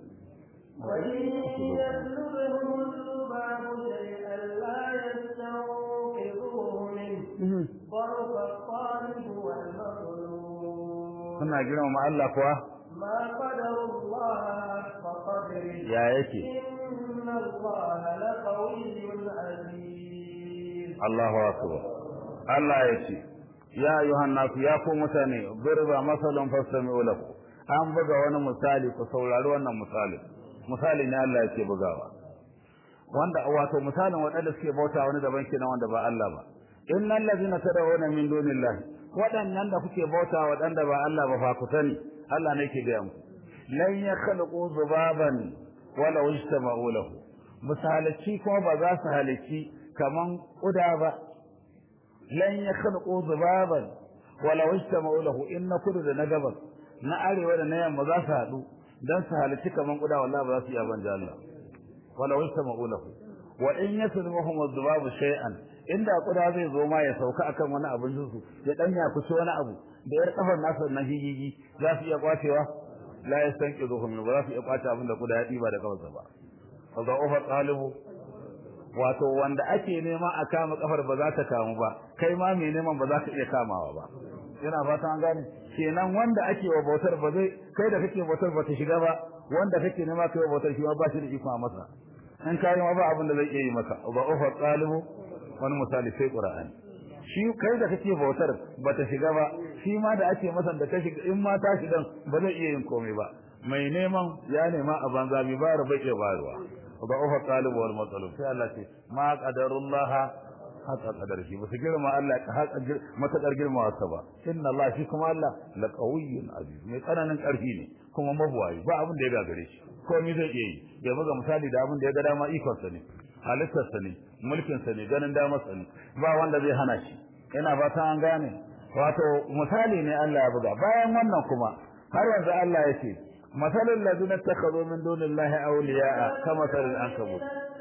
وإن يسلبهم الذباب شيئا لا يستنقذوه منه ضعف الطالب والمطلوب. كنا جينا مع الله كوا ما قدر الله حق قدره يا يكي إن الله لقوي عزيز. الله أكبر الله يكي يا أيها الناس يا قوم متاني ضرب مثلا فاستمعوا له an buga wani misali ku saurari wannan misali misali ne Allah yake bugawa wanda wato misalin wadanda suke bauta wani daban kenan wanda ba Allah ba innal ladina tad'una min dunillahi wadannan da kuke bauta wadanda ba Allah ba fa ku sani Allah ne yake gaya muku lan yakhluqu zubaban wala yajtama'u lahu misalaci ko ba za su halici kaman kuda ba lan yakhluqu zubaban wala yajtama'u lahu inna kudu da na gabas na arewa da na yamma za su haɗu dan su halici kaman kuda wallahi ba za su iya banja Allah wala yajtama'u lahu wa in yasluhum adh-dhubabu shay'an inda kuda zai zo ma ya sauka akan wani abin su ya danya kusa wani abu da yar kafar nasa na higigi za su iya kwacewa la yastanqidhuhum ba za su iya kwace abin da kuda ya diba da kafarsa ba fa da'ufa talibu wato wanda ake nema a kama kafar ba za ta kamu ba kai ma mai neman ba za ka iya kamawa ba ina fata an gane kenan wanda ake wa bautar ba zai kai da kake bautar ba ta shiga ba wanda kake nema kai wa bautar shi ma ba shi da iko masa in kai ma ba abin da zai iya yi masa da'ufa talibu wani misali sai qur'ani shi kai da kake bautar ba ta shiga ba shi ma da ake masa da ta shiga in ma ta shiga ba zai iya yin komai ba mai neman ya nema a banza bi ba bai iya bayarwa ضعف الطالب والمطلوب sai Allah ce ma qadarullah haka kadar shi ba su girma Allah ka haka matakar girma wasa ba inna Allah shi kuma Allah la qawiyyun aziz mai tsananin karfi ne kuma mabuwayi ba abin da ya gagare shi komai zai iya yi ya buga misali da abin da ya ga dama ikon sa ne halittar sa ne mulkin sa ne ganin damar sa ne ba wanda zai hana shi ina ba ta an gane wato misali ne Allah ya buga bayan wannan kuma har yanzu Allah ya ce masalul ladina takhadhu min dunillahi awliya'a kama salil ankabut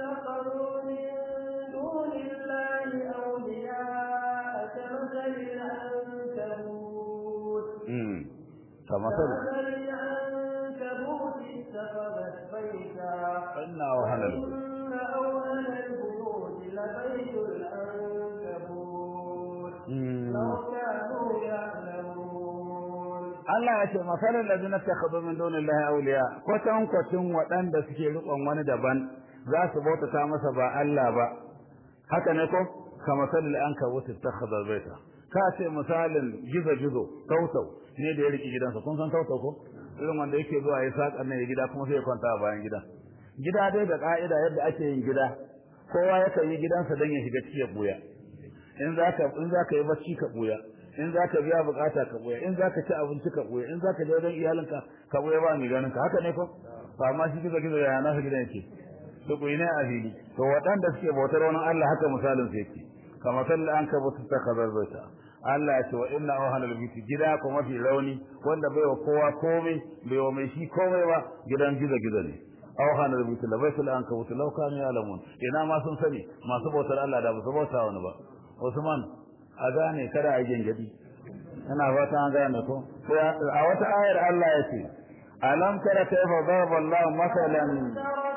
كمثل العنكبوت اتخذت بيتا إن أوهن إن أوهن البيوت لبيت العنكبوت لو كانوا يعلمون Allah ya ce masalan ladina takhadhu min dunillahi awliya kwatan kwatan wadanda suke rikon wani daban za su bautata masa ba Allah ba haka ne ko kama salil ankabut takhadha baita ka ce misalin gizo gizo tautau ne da ya riki gidansa kun san tautau ko irin wanda yake zuwa ya saka nan ya gida kuma sai ya kwanta a bayan gida gida dai da ka'ida yadda ake yin gida kowa yakan yi gidansa dan ya shiga cikin buya in zaka in zaka yi bacci ka buya in zaka biya bukata ka buya in zaka ci abinci ka buya in zaka je wajen iyalinka ka buya ba mai ganin ka haka ne ko ba ma shi gizo gizo ya nasa gidan yake to kuyi ne a fili to waɗanda suke bautar wani Allah haka misalin su yake kama sallan an ka bautar ta kazar baita Allah ya ce wa inna awhanal biti gida ko mafi rauni wanda bai wa kowa komai bai wa mai shi komai ba gidan gizo gizo ne awhanal biti la baitul an ka bautar law kanu ya'lamun ina ma sun sani masu bautar Allah da ba su bauta wani ba Usman a gane kada a gengedi ina fata an gane ko a wata ayar Allah ya ce alam tara kayfa daraba Allah masalan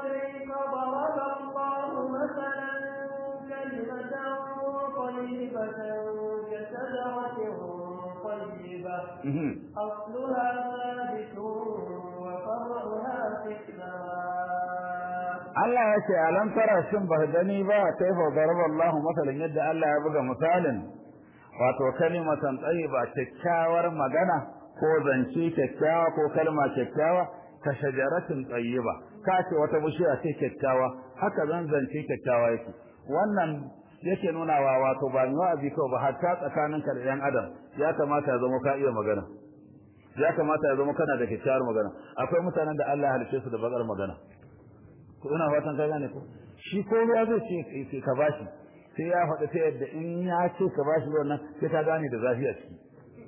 أصلها ثابت وفرعها في السماء Allah ya ce alam tara shin ba gani ba kaifa daraba Allah masalan yadda Allah ya buga misalin wato kalimatan tayyiba kyakkyawar magana ko zance kyakkyawa ko kalma kyakkyawa ka shajaratin tayyiba ka ce wata bishiya ce kyakkyawa haka zan zance kyakkyawa yake wannan yake nuna wa wato ba ni wa'azi kawai ba hatta tsakaninka da ɗan adam ya kamata ya zama ka iya magana ya kamata ya zama kana da kyakkyawar magana akwai mutanen da Allah ya halice su da bakar magana ko ina fatan ka gane ko shi ko ya zai ce ka bashi sai ya faɗi ta yadda in ya ce ka bashi wannan sai ka gane da zafi a ciki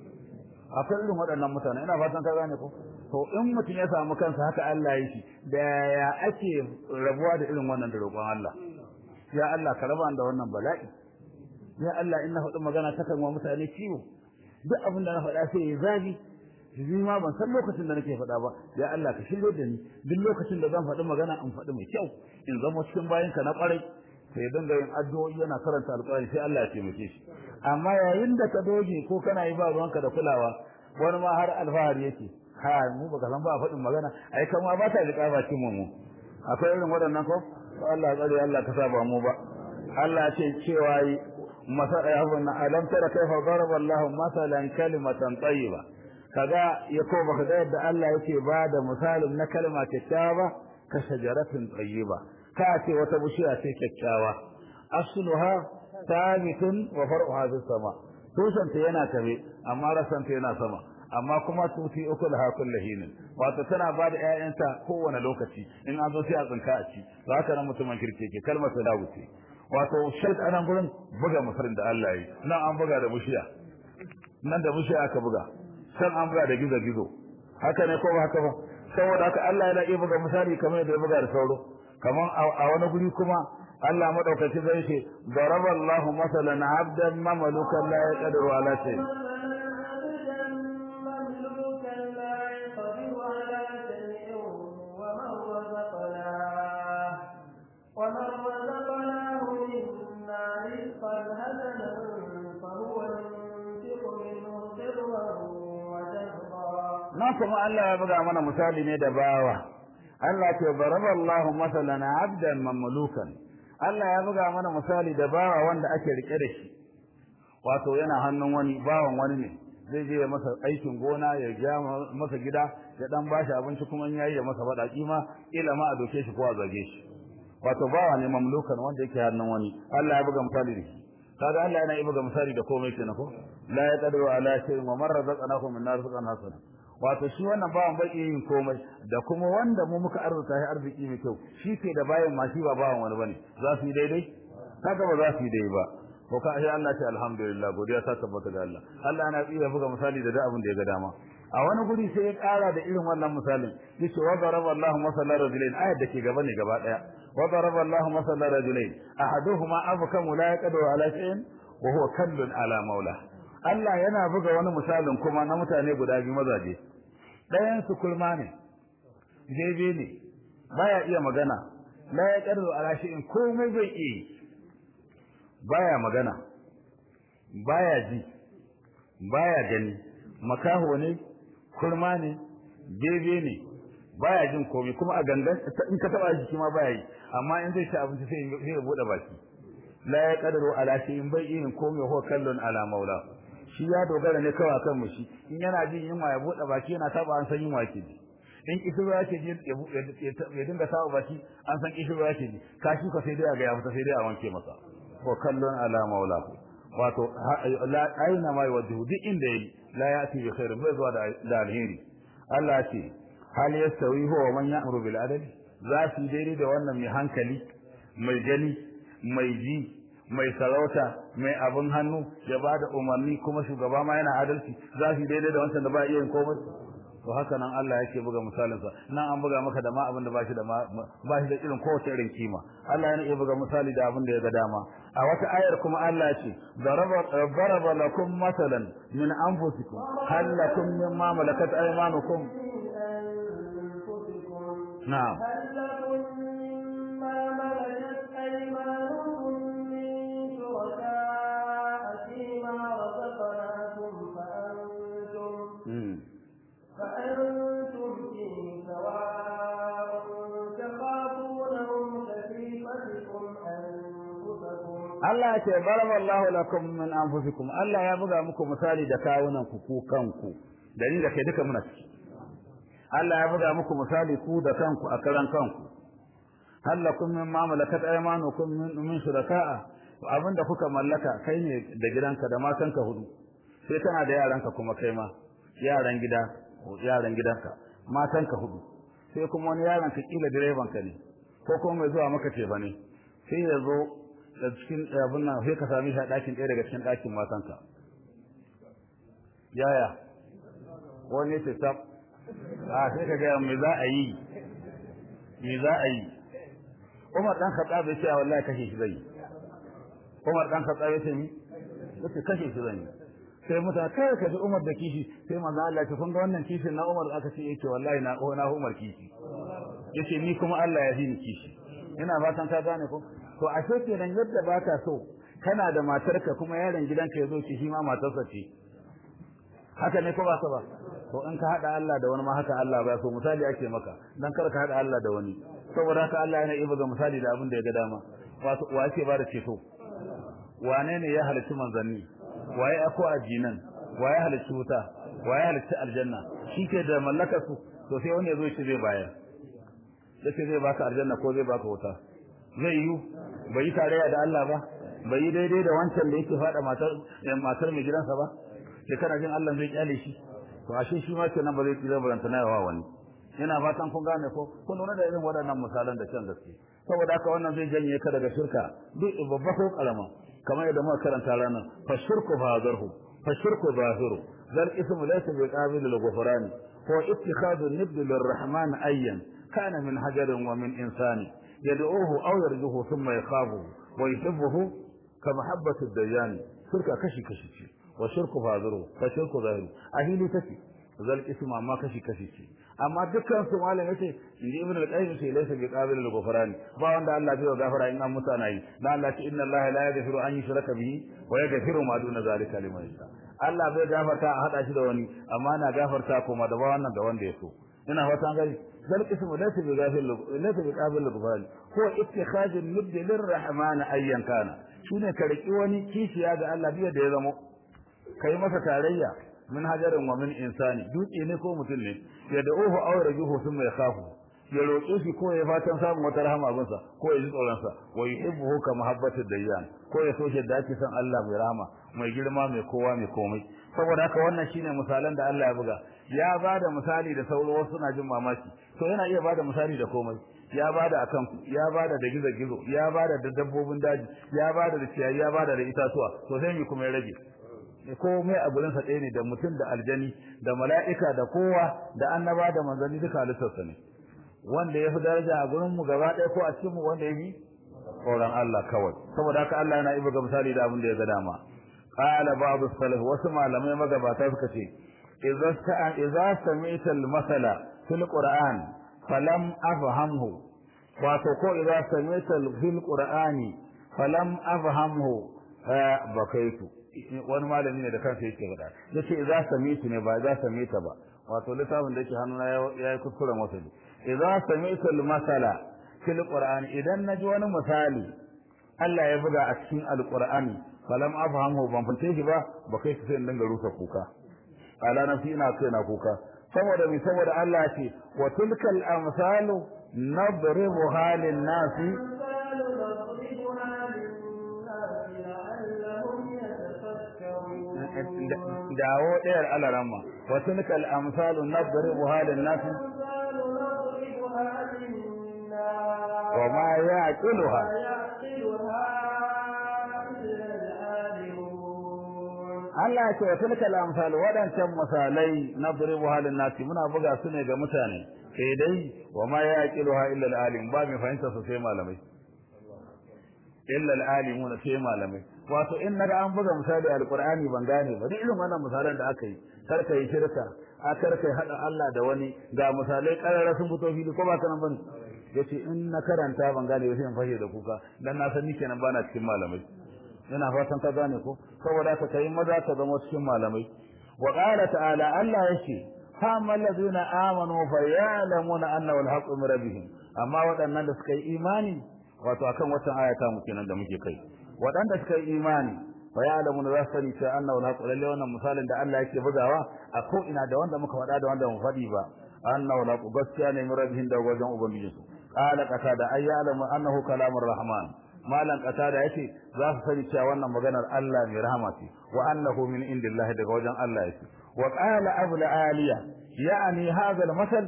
akwai irin waɗannan mutane ina fatan ka gane ko to in mutum ya samu kansa haka Allah ya shi da ya ake rabuwa da irin wannan da roƙon Allah ya Allah ka raba da wannan bala'i ya Allah in na faɗi magana ta kan wa mutane ciwo duk abin da na faɗa sai ya zabi ni ma ban san lokacin da nake faɗa ba ya Allah ka shirye da ni duk lokacin da zan faɗi magana in faɗi mai kyau in zama cikin bayinka na ƙwarai sai dinga yin addu'o'i yana karanta alƙur'ani sai Allah ya taimake shi amma yayin da ka doge ko kana yi ba ruwanka da kulawa wani ma har alfahari yake ha mu baka san ba faɗin magana ai kama ba ta liƙa bakin mu akwai irin waɗannan ko Allah tsare Allah ka saba mu ba Allah ce cewa masal ayabun alam tara kayfa daraba Allah masalan kalimatan tayyiba kaga ya ko baka ga yadda Allah yake ba da misalin na kalma kyakkyawa ka shajaratin tayyiba ka ce wata bishiya ce kyakkyawa asluha thabitun wa far'uha fis sama tusanta yana tabe amma rasanta yana sama amma kuma tuti ukul ha kullahin wato tana ba da ƴaƴanta kowane lokaci in an zo sai a tsinka a ci to haka nan mutumin kirke ke kalmar ta dawo ce wato shart anan gurin buga musarin da Allah yi nan an buga da bishiya nan da bishiya aka buga san an buga da gizo gizo haka ne ko ba haka ba saboda haka Allah yana iya buga misali kamar yadda ya buga da sauro kamar a wani guri kuma Allah madaukaki zai ce daraballahu masalan abdan mamlukan la yaqdiru ala shay na kuma Allah ya buga mana misali ne da bawa Allah ce daraballahu masalan abdan mamlukan Allah ya buga mana misali da bawa wanda ake rike da shi wato yana hannun wani bawan wani ne zai je masa aikin gona ya ja masa gida ya dan bashi abinci kuma in yayi ya masa badaki ma ila ma a doke shi ko a zage shi wato bawa ne mamlukan wanda yake hannun wani Allah ya buga misali da shi kaga Allah yana yi buga misali da komai kenan ko la yaqdiru ala shay'in wa man razaqnahu min rizqan hasana wato shi wannan bawan bai yin komai da kuma wanda mu muka arzuta shi arziki mai kyau shi ke da bayan ma shi ba bawan wani bane za su yi daidai kaga ba za su yi daidai ba ko ka ai Allah ce alhamdulillah godiya ta tabbata ga Allah Allah yana iya buga misali da da abin da ya ga dama a wani guri sai ya kara da irin wannan misalin yace wa daraba Allahu masalan rajulain ayat da ke gaba ne gaba daya wa daraba Allahu masalan rajulain ahaduhuma abkamu la yaqdiru ala shay'in wa huwa kallun ala maula Allah yana buga wani misalin kuma na mutane guda biyu mazaje dayan su kulma ne bebe ne baya iya magana la yaqdiru ala shay'in komai bai yi baya magana baya ji baya gani makaho ne kurma ne bebe ne baya jin komai kuma a gangan in ka taba shi kuma baya yi amma in zai ci abinci sai sai ya bude baki la ya qadaru ala shay'in bai yin komai ho kallon ala maula shi ya dogara ne kawai kan mu shi in yana jin yunwa ya bude baki yana taba an san yunwa ke ji in kishiru yake ji ya dinga taba baki an san kishiru yake ji kashi ka sai dai ga ya fita sai dai a wanke masa ho kallon ala maula wato aina ma yawajhu duk inda yi la yati bi khairin bai zuwa da alheri Allah ce hal yastawi huwa man ya'muru bil adli za su daidai da wannan mai hankali mai gani mai ji mai sarauta mai abin hannu ya bada umarni kuma shugaba ma yana adalci za su daidai da wancan da ba iya yin komai to haka nan Allah yake buga misalin sa nan an buga maka da ma abin da bashi da ba shi da irin kowace irin kima Allah yana iya buga misali da abin da ya ga dama a wata ayar kuma Allah ya ce daraba daraba lakum masalan min anfusikum hal lakum mimma malakat aymanukum na'am فأنتم فيه سواء تخافونهم كخيفتكم أنفسكم Allah ce baraballahu lakum min anfusikum Allah ya buga muku misali da kawunan ku ku kanku dalilin da kai duka muna ciki Allah ya buga muku misali ku da kanku a karan kanku halakum min ma malakat aymanukum min min shuraka'a abinda kuka mallaka kai ne da gidanka da matanka hudu sai kana da yaranka kuma kai ma yaran gida yaran gidanka matanka hudu sai kuma wani yaran ka kila direban ka ne ko kuma mai zuwa maka ce bane sai ya zo da cikin abin nan sai ka sami shi a ɗakin ɗaya daga cikin ɗakin matanka yaya wani ce tab a sai ka gaya me za a yi me za a yi Umar dan Khattab ya ce wallahi kashe shi zai Umar dan Khattab ya ce ni yace kashe shi zai sai mutane kai ka ji Umar da kishi sai manzo Allah ya kun ga wannan kishin na Umar aka ce yake wallahi na na Umar kishi yace ni kuma Allah ya ni kishi ina fatan ka gane ko to ashe kenan yadda baka so kana da matarka kuma yaron gidanka yazo ki shi ma matarsa ce haka ne ko ba ka ba to in ka hada Allah da wani ma haka Allah ba so misali ake maka dan kar ka hada Allah da wani saboda haka Allah yana iba ga misali da abin da ya ga dama wato wa yake ba da ceto wane ne ya halicci manzanni waye ako ajinan waye halicci wuta waye halicci aljanna shike da mallakar su to sai wani yazo shi zai bayar sai zai baka aljanna ko zai baka wuta zai yi bai yi tarayya da Allah ba bai yi daidai da wancan da yake fada matar matar mai gidansa ba sai kana jin Allah zai kyale shi to ashe shi ma kenan ba zai tsira baranta na yawa wani ina fatan kun gane ko kun nuna da irin waɗannan misalan da can gaske saboda haka wannan zai janye ka daga shirka duk babba ko karama kamar yadda muka karanta ranar fa shirku hadarhu fa shirku zahiru zal ismu laysa bi qabil al ghufran ko ittikhadu nidd lirrahman ayyan kana min hajarin wa min insani yad'uhu aw yarjuhu thumma yakhafu wa yuhibbuhu ka mahabbati ad-dayan shirka kashi kashi ce wa shirku hadarhu fa shirku zahiru ahili take zal ismu amma kashi kashi ce amma dukkan su malam yace inji ibn al-qayyim sai laysa bi qabil al-ghufran ba wanda Allah bai gafara in an mutana yi dan Allah ce inna Allah la yaghfiru an yushraka bihi wa yaghfiru ma duna zalika liman yasha Allah bai gafarta a hada shi da wani amma na gafarta kuma da wannan da wanda ya so ina fatan gari zal ismu laysa bi ghafil laysa bi qabil al-ghufran huwa ittikhaz al-nidd lir-rahman ayyan kana shine ka riki wani kishiya ga Allah biya da ya zamo kai masa tarayya min hajarin wa min insani duki ne ko mutum ne yad'uhu aw rajuhu thumma yakhafu ya roƙe shi ko ya fatan samun wata rahama abinsa ko ya ji tsoronsa wa yuhibbuhu ka mahabbatud dayyan ko ya so shi da ake san Allah mai rahama mai girma mai kowa mai komai saboda haka wannan shine misalan da Allah ya buga ya bada misali da sauro wasu na jin mamaki to yana iya bada misali da komai ya bada akan ya bada da gizo-gizo ya bada da dabbobin daji ya bada da ciyayi ya bada da itatuwa to sai mi kuma ya rage komai a gurin sa ɗaya ne da mutum da aljani da mala'ika da kowa da annaba da manzanni duka halittarsa ne wanda ya fi daraja a gurin mu gaba ɗaya ko a cikin mu wanda ya fi tsoron Allah kawai saboda haka Allah yana ibuga misali da abin da ya ga dama qala ba'd as-salaf wasu malamai magabata suka ce idza sa'a idza sami'ta al-masala fil qur'an falam afhamhu wato ko idza sami'ta fil qur'ani falam afhamhu bakaitu wani malami ne da kansa yake faɗa yace idza sami'tu ne ba idza sami'ta ba wato littafin da yake hannuna yayi kuskuren wasali idza sami'ta al-masala fil qur'ani idan naji wani misali Allah ya buga a cikin al-qur'ani falam afhamu ban fahimce shi ba ba kai sai in dinga rusa kuka ala nafsi ina kai na kuka saboda mi saboda Allah ce wa tilkal amsalu nadribuha lin nasi dawo ɗayar alarama wa tilkal amsalu nadribuha lin nasi wa ma ya'qiluha Allah ya ce wa tilkal amsal wadancan misalai nadribu halin nasi muna buga su ne ga mutane sai dai wa ma yaqiluha illa al-alim ba mai fahimta su sai malamai illa al-alimuna sai malamai wato in naga an buga misali al-Qur'ani ban gane ba duk irin wannan misalan da aka yi karka yi shirka a karka yi hada Allah da wani ga misalai karara sun fito fili ko ba kana bane yace in na karanta ban gane ba sai in fashe da kuka dan na san ni kenan bana cikin malamai ina fatan ka gane ko saboda ka kai maza ka zama cikin malamai wa qala ta'ala Allah yake fa allazina amanu fa ya'lamuna annahu al-haqqu min rabbihim amma waɗannan da suka yi imani wato akan watan ayata mu kenan da muke kai waɗanda suka yi imani fa ya'lamuna za su sani cewa annahu al-haqqu lalle wannan misalin da Allah yake bugawa a ko ina da wanda muka faɗa da wanda mu faɗi ba annahu al-haqqu gaskiya ne min rabbihim da wajen ubangijinsu qala qatada ay ya'lamu annahu kalamur rahman malan qatada yace za su sani cewa wannan maganar Allah mai rahama ce wa annahu min indillahi daga wajen Allah yake wa qala abul aliya yani hadha al-masal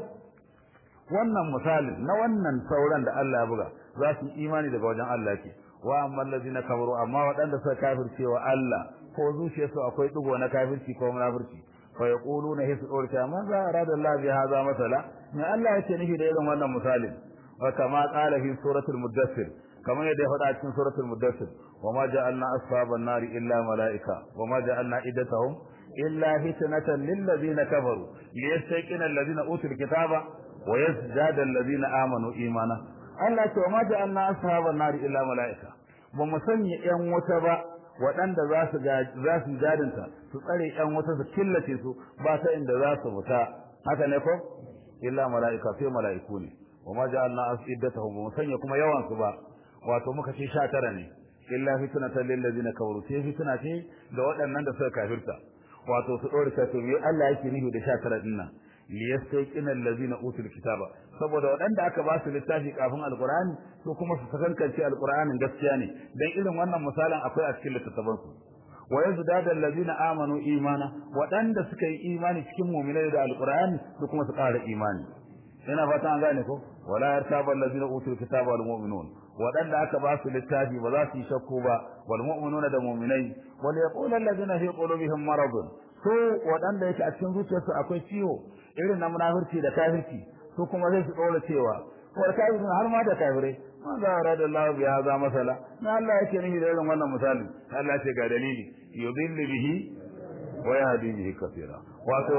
wannan misalin na wannan sauran da Allah ya buga za su imani daga wajen Allah yake wa amma allazina kafaru amma wadanda suka kafirce wa Allah ko zuciyarsu akwai digo na kafirci ko munafirci fa yaquluna hisu dorta man za arada Allah bi hadha masala ne Allah yake nufi da irin wannan misalin wa kama qala fi suratul mudaththir kamar yadda ya faɗa cikin suratul mudaththir wama ja'alna ashaban nari illa malaika wama ja'alna iddatahum illa fitnatan lil ladina kafaru liyastaqina alladhina utul kitaba wa yazdada alladhina amanu imana Allah ce wama ja'alna ashaban nari illa malaika ba mu sanya yan wuta ba waɗanda za su za su gadinta su tsare yan wuta su killace su ba ta inda za su fita haka ne ko illa malaika sai malaiku ne wama ja'alna iddatahum mu sanya kuma yawan su ba wato muka ce sha tara ne illa fitnatan lil ladina kafaru sai fitna ce ga waɗannan da suka kafirta wato su dore ta to me Allah yake nufi da sha tara din nan li yastaqina allazina utul kitaba saboda waɗanda aka ba su littafi kafin alqur'ani su kuma su sakankance alqur'anin gaskiya ne dan irin wannan misalan akwai a cikin littattafan su wa yazdada allazina amanu imana waɗanda suka yi imani cikin mu'minai da alqur'ani su kuma su ƙara imani ina fata an gane ko wala yartaba allazina utul kitaba wal mu'minun waɗanda aka ba su littafi ba za su yi shakku ba wal mu'minuna da mu'minai wal yaqulu allazina fi qulubihim maradun su waɗanda yake a cikin zuciyarsu akwai ciwo irin na munafurci da kafirci su kuma zai su dole cewa wal kafirun har ma da kafirai ma za arada Allah bi hadha masala na Allah yake nihi da irin wannan misali Allah ce ga dalili yudillu bihi wa yahdi bihi kaseera wato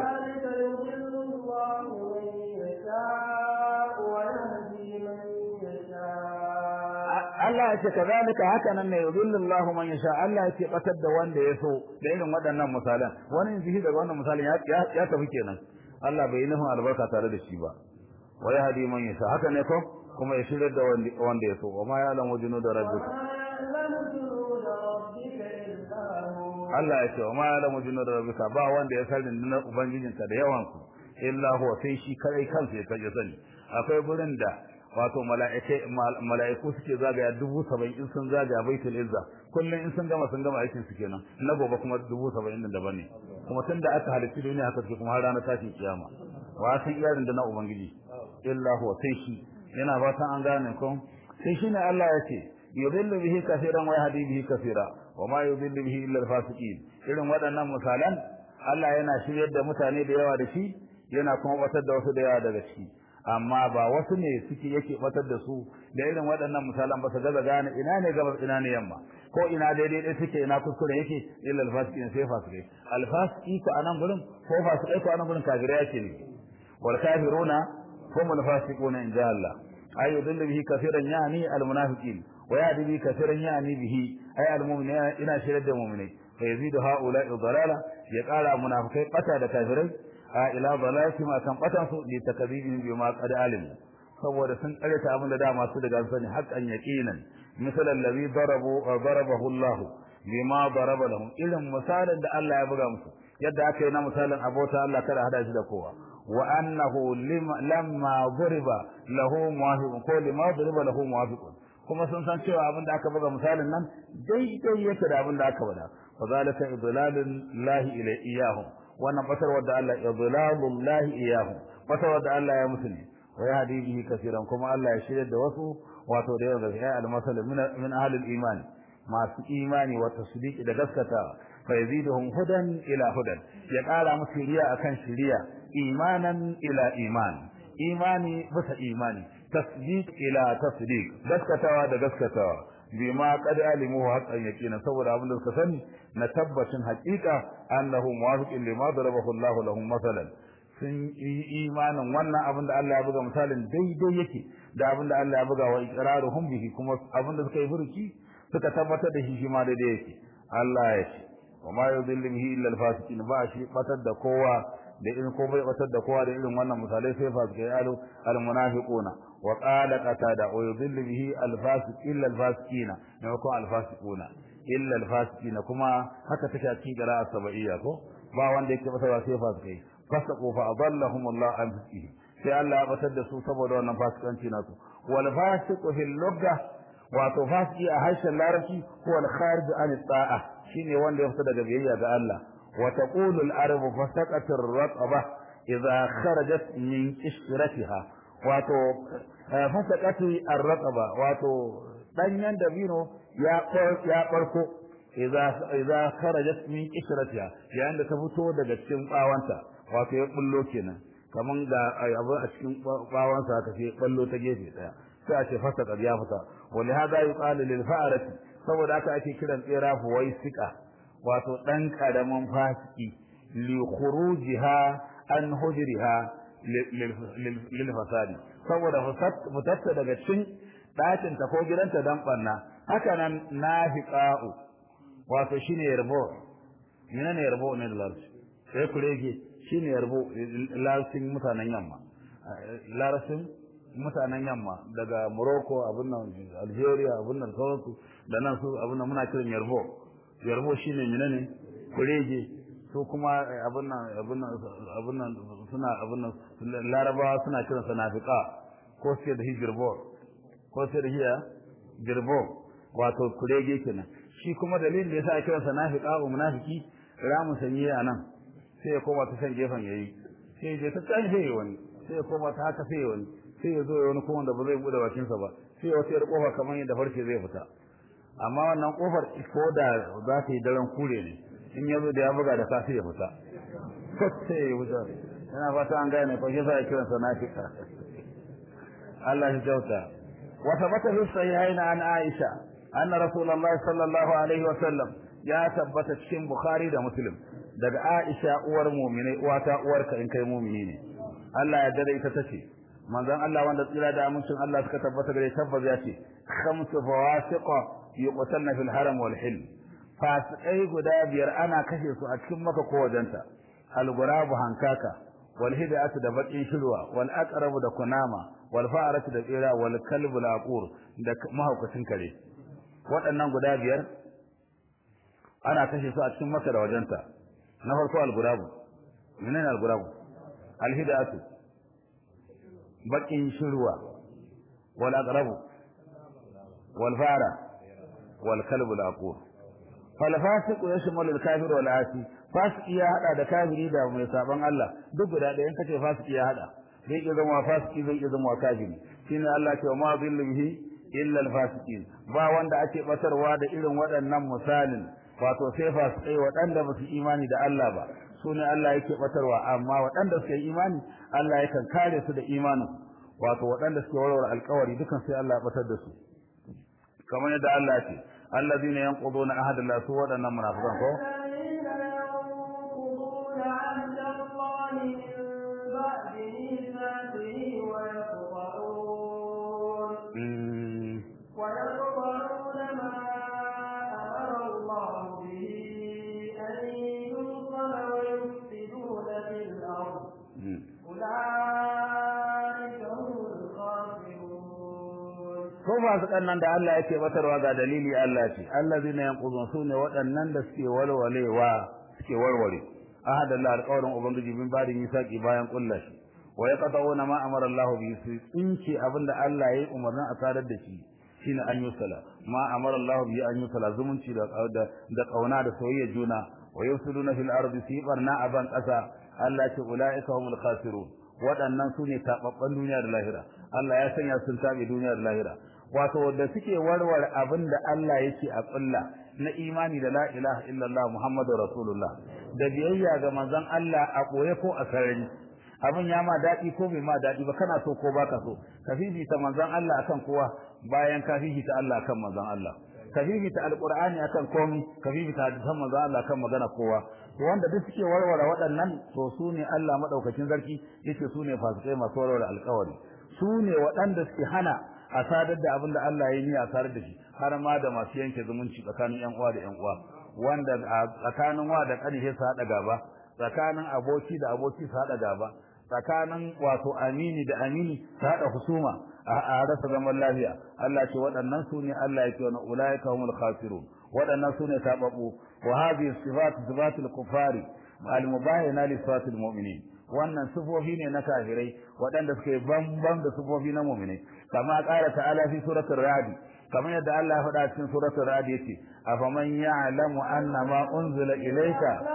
Allah ya ce kazalika haka nan ne yudillu Allahu man yasha Allah yake batar da wanda ya so da irin waɗannan misalan wani zihi daga wannan misalin ya tafi kenan Allah bai nufin albarka tare da shi ba wa yahdi man yasha haka ne ko kuma ya shirya da wanda ya so wa ma ya'lamu junuda rabbika Allah ya ce wa ma ya'lamu junuda rabbika ba wanda ya san dinnan ubangijinka da yawan ku illa huwa sai shi kai kansa ya kaje sani akwai gurin da wato mala'ikai mala'iku suke zagaya dubu saba'in in sun zagaya baitul izza kullun in sun gama sun gama aikin su kenan na gobe kuma dubu saba'in din daban ne kuma tunda aka halitta duniya haka take kuma har ranar tashin kiyama wa san iyarin da na ubangiji illa huwa sai shi yana fatan an gane ko sai shine Allah ya ce yudillu bihi kaseeran wa yahdi bihi kaseera wa ma yudillu bihi illa al-fasiqin irin waɗannan misalan Allah yana shiryar da mutane da yawa da shi yana kuma batar da wasu da yawa daga ciki amma ba wasu ne suke yake batar da su da irin waɗannan misalan ba su gaza gane ina ne gabas ina ne yamma ko ina daidai dai suke ina kuskure yake illa al-fasiqin sai fasikai al-fasiqi ko anan gurin ko fasikai ko anan gurin kafirai yake ne wal kafiruna hum al-fasiquna in ja Allah ay yudillu bihi kaseeran yani al-munafiqin wa yahdi bihi kaseeran yani bihi ay al-mu'minina ina shirar da mu'minai fa yazidu ha'ula'i dalala ya qala munafikai bata da kafirai ila dalalati ma kan bata su li takdibin bima qad alimu saboda sun karanta abin da dama su daga sani haqqan yaqinan misal allazi darabu darabahu Allah bima daraba lahum ilm misalan da Allah ya buga musu yadda aka yi na misalan abota Allah kada hada shi da kowa wa annahu lamma duriba lahu muwafiqun ko lima duriba lahu muwafiqun kuma sun san cewa abin da aka buga misalin nan daidai yake da abin da aka bada fa zalika idlalul lahi ila iyahum wannan batarwar da Allah idlalul lahi iyahum batarwar da Allah ya musu ne wa yahdi bihi kaseeran kuma Allah ya shirya da wasu wato da yawa ga al-masal min min ahli al-iman masu imani wa tasdiq da gaskata fa yaziduhum hudan ila hudan ya kara musu shiriya akan shiriya imanan ila iman imani bisa imani tasdiq ila tasdiq gaskatawa da gaskatawa bima qad alimu haqqan yaqina saboda abin da suka sani na tabbacin haqiqa annahu muwafiqun lima darabahu Allah lahum masalan sun yi imanin wannan abin da Allah ya buga misalin daidai yake da abin da Allah ya buga wa iqraruhum bihi kuma abin da suka yi furuci suka tabbatar da shi shi ma daidai yake Allah ya ce wa ma yudillu bihi illa al-fasiqin ba shi batar da kowa da irin ko bai batar da kowa da irin wannan misalai sai fasikai alu al-munafiquna wa qala qatada wa yudillu bihi al-fasiq illa al-fasiqina ne ko al-fasiquna illa al-fasiqina kuma haka take a cikin qira'a sab'iyya ko ba wanda yake batarwa sai fasikai fasaqu fa adallahum Allah an fihi sai Allah ya batar da su saboda wannan fasikanci nasu wal fasiqu fil lugha wato fasiki a harshen larabci huwa al-kharij an at-ta'a shine wanda ya fita daga biyayya ga Allah wa taqulu al-arabu fasaqat ar-rataba idha kharajat min ishratiha wato fasaqat ar-rataba wato danyen dabino ya ya barko idza idza kharajat min ishratiha yayin da ta fito daga cikin bawanta wato ya bullo kenan kaman ga abu a cikin bawansa ta ce ballo ta gefe daya sai a ce fasaqat ya fita wani hada yuqalu lil fa'arati saboda haka ake kiran tsira fuwaisika wato dan karaman fasiki li khurujiha an hujriha lil fasadi saboda fitatta daga cikin dakin ta ko gidanta dan barna haka nan nafiqa'u wato shine yarbo menene yarbo ne da larabci sai kurege shine yarbo larabcin mutanen yamma larabcin mutanen yamma daga Morocco abin nan Algeria abin nan sauransu da nan su abin nan muna kiran yarbo yarbo shine menene kurege su kuma abin nan abin nan abin nan suna abin nan Larabawa suna kiran sa nafiqa ko sai da hijirbo ko sai da hiya girbo wato kurege kenan shi kuma dalilin da yasa ake kiran sa nafiqa ko munafiki ramu sanye anan sai ya koma ta san gefen yayi sai ya ta tsan sai wani sai ya koma ta haka sai wani sai ya zo wani kuma da ba zai bude bakin sa ba sai ya wata kofa kamar yadda farce zai fita amma wannan kofar ko da za ta yi daren kure ne in yazo da ya buga da safi ya fita sai ya wuce ina fata an gane ko yasa ya kiran sa nafika Allah ya jauta wa thabata fi sahihain an Aisha anna Rasulullahi sallallahu alaihi wa sallam ya tabbata cikin Bukhari da Muslim daga Aisha uwar mu'minai uwata uwarka in kai mu'mini ne Allah ya dade ita tace manzon Allah wanda tsira da amincin Allah suka tabbata gare tabbas ya ce khamsu fawasiqa yuqtalna fil haram wal hil fasikai guda biyar ana kashe su a cikin maka ko wajenta al gurabu hankaka wal hidatu da bakin shirwa wal aqrabu da kunama wal fa'aratu da tsira wal kalbu al aqur da mahaukacin kare waɗannan guda biyar ana kashe su a cikin maka da wajenta na farko al gurabu menene al gurabu alhidatu bakin shirwa wal aqrabu wal fara wal kalbu al aqur fal fasiq yashmalu al kafir wal asi fasiki ya hada da kafiri da mai saban Allah duk guda da in kace fasiki ya hada zai iya zama fasiki zai iya zama kafiri shine Allah ce ma bihi illa al fasiqin ba wanda ake batarwa da irin waɗannan misalin wato sai fasikai waɗanda ba su imani da Allah ba sune Allah yake batarwa amma waɗanda suka yi imani Allah yakan kare su da imanin wato waɗanda suke warware alƙawari dukan sai Allah ya batar da su kamar yadda Allah ce allazina yanquduna ahadallahi su waɗannan munafiqan ko ko ba su kannan da Allah yake batarwa ga dalili Allah ce allazina yanqudun sune waɗannan da suke walwalewa suke warware ahadallahi alqawlan ubangiji bin bari misaki bayan kullashi wa yaqta'una ma amara Allah bi su tsinci abinda Allah yayi umarnin a sadar da shi shine an yusala ma amara Allah bi an yusala zumunci da da kauna da soyayya juna wa yusuduna fil ardi sibarna aban qasa Allah ce ulaika humul khasirun waɗannan sune tababban duniya da lahira Allah ya sanya sun tabe duniya da lahira wato da suke warware abinda Allah yake a kulla na imani da la ilaha illallah muhammadur rasulullah da biyayya ga manzon Allah a koye ko a sarari abin ya ma dadi ko bai ma dadi ba kana so ko baka so ka fifita manzon Allah akan kowa bayan ka fifita Allah akan manzon Allah ka fifita alqur'ani akan komai ka fifita hadisan manzon Allah akan magana kowa to wanda duk suke warware waɗannan to su ne Allah madaukakin sarki yace su ne fasikai masu warware alƙawari su ne waɗanda suke hana a sadar da abin da Allah ya yi a sadar da shi har ma da masu yanke zumunci tsakanin ƴan uwa da ƴan uwa wanda tsakanin wa da ƙani sai su haɗa gaba tsakanin aboki da aboki su haɗa gaba tsakanin wato amini da amini su haɗa husuma a rasa zaman lafiya Allah ce waɗannan su ne Allah ya ce wa ulaika humul khasirun waɗannan su ne tababu wa hadhihi sifatu sifatul kufari al mubayina li sifatil mu'minin wannan sifofi ne na kafirai waɗanda suke bambam da sifofi na mu'minai kama ƙara ta'ala fi suratul ra'd kamar yadda Allah ya faɗa cikin suratul ra'd yace afaman ya'lamu anna ma unzila ilayka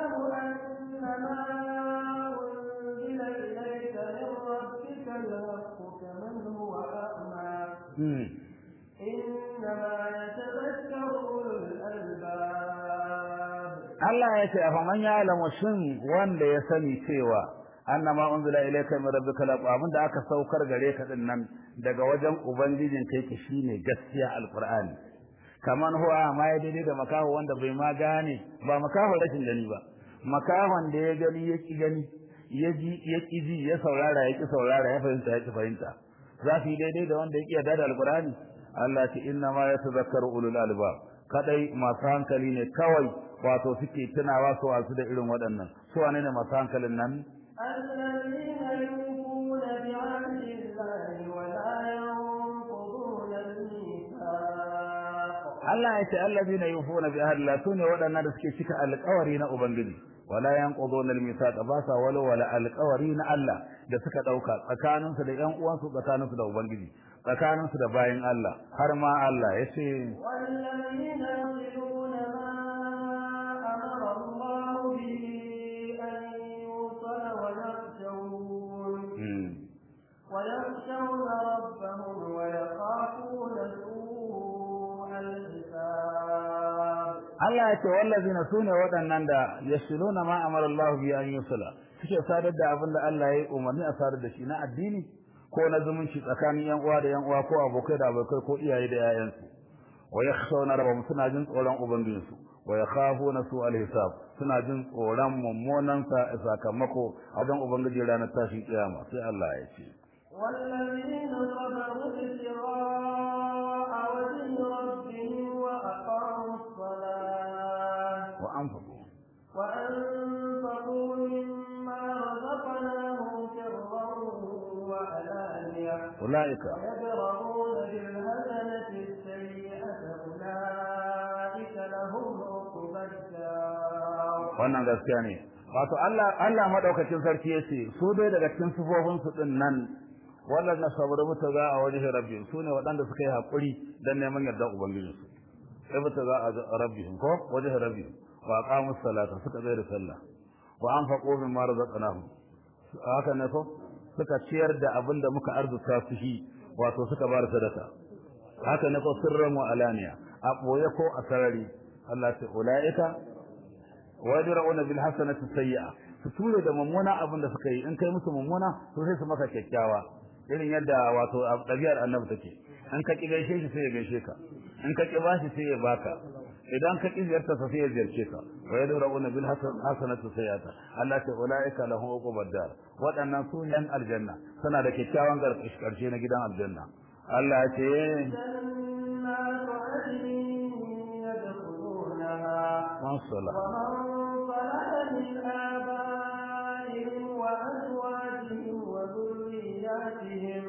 Allah ya ce afaman ya'lamu shin wanda ya sani cewa annama unzila ilayka min rabbika la abin da aka saukar gare ka din nan daga wajen ubangijin kai ki shine gaskiya alqur'ani kaman huwa ma ya daidai da makaho wanda bai ma gane ba makaho rashin gani ba makahon da ya gani ya ki gani ya ji ya ki ji ya saurara ya ki saurara ya fahimta ya ki fahimta za su yi daidai da wanda ya ki yarda da alqur'ani Allah ce inna ma yatazakkaru ulul albab kadai masu hankali ne kawai wato suke tunawa su wasu da irin waɗannan su wane ne masu hankalin nan الذين يوفون بعهد الله ولا ينقضون الميثاق Allah ya ce allazina yufuna bi ahdi Allah sune waɗannan da suke cika alƙawari na ubangiji wala yanquduna al-mithaq ba sa wala wala alƙawari na Allah da suka dauka tsakaninsu da ƴan uwansu tsakaninsu da ubangiji tsakaninsu da bayin Allah har ma Allah ya ce والذين يصلون ما أمر الله به أن يوصل ويخشون ويخشون ربهم ويخافون سوء الحساب Allah ya ce wallazina sune waɗannan da yasluna ma amara Allah bi an yusala suke sadar da abin da Allah ya yi umarni a sadar da shi na addini ko na zumunci tsakanin yan uwa da yan uwa ko abokai da abokai ko iyaye da yayansu wa yakhshawna rabbahum suna jin tsoron ubangijinsu wa yakhafuna su al-hisab suna jin tsoron mummunan sakamako a dan ubangiji ranar tashin kiyama sai Allah ya ce والذين صبروا ابتغاء وجه ربهم وأقاموا الصلاة وأنفقوا وأنفقوا مما رزقناهم سرا وعلانية أولئك ويدرؤون بالحسنة السيئة أولئك لهم عقبى الدار wannan gaskiya ne wato Allah Allah madaukakin sarki yace su dai daga cikin sifofin su din nan wallan sabaru mutaza a wajhi rabbi su ne waɗanda suka yi hakuri dan neman yarda ubangiji su sai mutaza a rabbihim ko wajhi rabbi wa aqamus salata suka tsaya da sallah wa anfaqu mimma razaqnahum haka ne ko suka ciyar da abinda muka arzuta su shi wato suka bar sadaka haka ne ko sirran wa alaniya a boye ko a sarari Allah ta ulaika wadiruna bil hasanati sayyi'a su ture da mummuna abin da suka yi in kai musu mummuna to sai su maka kyakkyawa irin yadda wato dabiyar annabi take in ka ki gaishe shi sai ya gaishe ka in ka ki bashi sai ya baka idan ka ki ziyarta sa sai ya ziyarce ka wadiruna bil hasanati sayyi'ata Allah ta ulaika lahum uqubad dar wadannan su yan aljanna suna da kyakkyawan karshe na gidan aljanna Allah ya ce man sala من آبائهم وأزواجهم وذرياتهم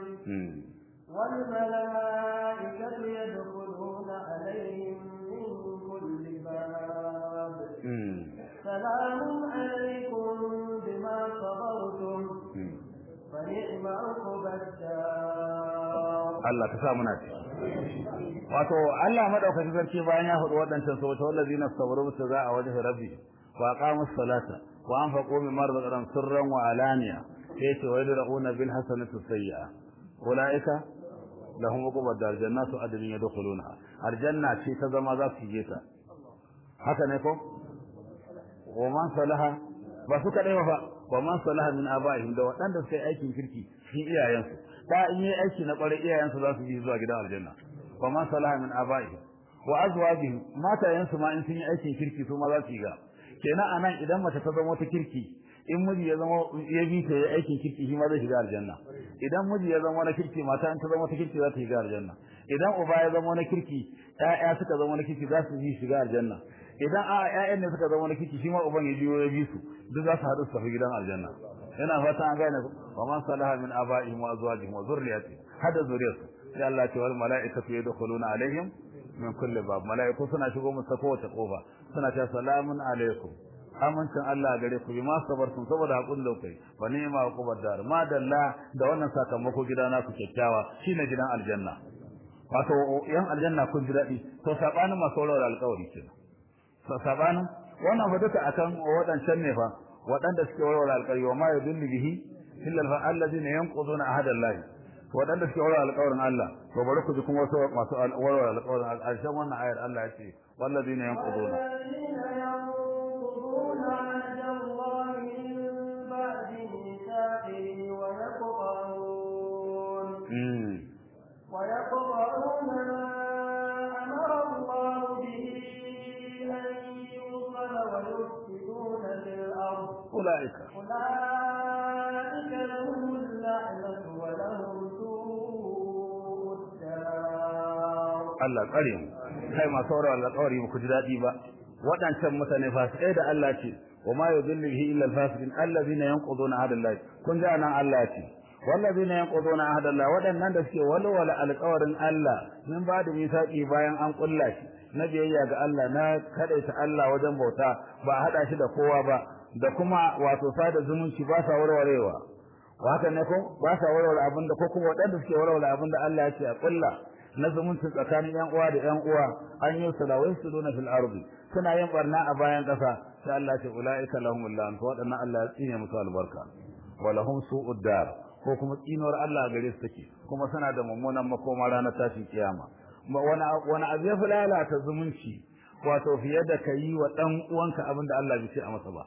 والملائكة يدخلون عليهم من كل باب سلام عليكم بما صبرتم فنعم عقبى الدار. الله كسامنا wato Allah madaukakin sarki bayan ya hudu wadancan so to wallazina sabaru su za a wajhi rabbi wa aqamus salata wa anfaqu mimma razaqnahum sirran wa alaniya yace wa yadrauna bil hasanati sayyi'a ulaika lahum uqubad dar jannatu adnin yadkhuluna aljanna ce ta zama za su je ta haka ne ko wa man salaha ba su kadai ba wa man salaha min abaihim da wadanda suka yi aikin kirki shi iyayensu da in yi aiki na kware iyayensu za su ji zuwa gidan aljanna wa man salaha min abaihim wa azwajihim matayensu ma in sun yi aikin kirki su ma za su yi ga kenan anan idan mace ta zama ta kirki in miji ya zama ya bi ta yi aikin kirki shi ma zai shiga aljanna idan miji ya zama na kirki mata in ta zama ta kirki za ta shiga aljanna idan uba ya zama na kirki ƴaƴa suka zama na kirki za su yi shiga aljanna idan a ƴaƴan ne suka zama na kirki shi ma uban ya biyo ya bi su duk za su haɗu su tafi gidan aljanna yana fata an gane wa man salaha min aba'ihim wa azwajihim wa dhurriyyatihim hada zuriyarsu sai Allah ya ce wal mala'ikatu yadkhuluna alaihim min kulli bab mala'iku suna shigo musu kowace kofa suna ta salamun alaikum amincin Allah gare ku bi ma sabartum saboda hakun da kai wa ni'ma uqubad dar ma dalla da wannan sakamako gidana ku kyakkyawa shine gidan aljanna wato yan aljanna kun ji dadi to sabanin masaurara alƙawari ce so sabanin wannan fa duka akan wadancan ne fa wadanda suke warware alƙawari wa ma yadullu bihi illa alladhina yanquduna ahadallahi wadanda suke warware alƙawarin Allah to bari ku ji kuma wasu masu warware alƙawarin alshan wannan ayar Allah ya ce walladhina yanquduna ويقطعون ما أمر الله به أن يوصل ويفسدون في الأرض أولئك أولئك لهم اللعنة ولهم سوء الدار. الله كريم kai ma saurara alƙawari ku ji dadi ba wadancan mutane fasikai da Allah ce wa ma yudillu bihi illa al-fasiqin alladhina yanquduna ahdallahi kun ji anan Allah ce wallazina yanquduna ahdallahi wadannan da suke walwala alƙawarin Allah min ba da misaki bayan an kulla shi na biyayya ga Allah na kadaita Allah wajen bauta ba hada shi da kowa ba da kuma wato sada zumunci ba sa warwarewa haka ne ko ba sa warware abinda ko kuma wadanda suke warware abinda Allah ya ce a kulla na zumunci tsakanin yan uwa da yan uwa an yi salawai su dona fil ardi suna yin barna a bayan kasa sai Allah ya ce ulaika lahumul lan to wadannan Allah ya tsine musu albarka wa lahum su'ud dar ko kuma tsinuwar Allah gare su take kuma suna da mummunan makoma ranar tashin kiyama wani wani abu ya fulala ta zumunci wato fiye da kai wa dan uwanka abinda Allah bai ce a masa ba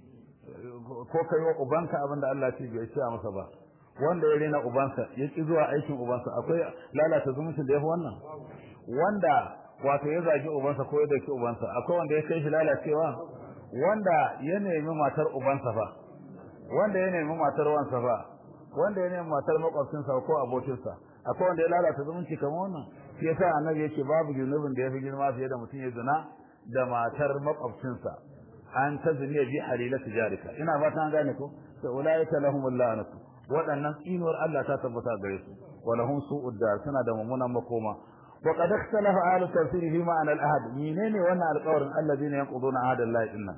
ko kai wa ubanka abinda Allah bai ce a masa ba wanda ya rena ubansa ya ki zuwa aikin ubansa akwai lalata zumunci da yafi wannan wanda wato ya zagi ubansa ko ya dake ubansa akwai wanda ya kai shi lalacewa wanda ya nemi matar ubansa fa wanda ya nemi matar wansa fa wanda ya nemi matar makwabcinsa ko abokinsa akwai wanda ya lalata zumunci kamar wannan shi yasa annabi yake babu zunubin da yafi girma fiye da mutum ya zina da matar makwabcinsa an tazniya bi halilati jarika ina fata an gane ko sai ulaika lahumul la'natu wadannan tsinuwar Allah ta tabbata gare su walahum su'ud dar suna da mummunan makoma wa qad ikhtalafa ahlu tafsir fi ma'ana al-ahd menene wannan alqawrin alladhina yanquduna ahda Allah inna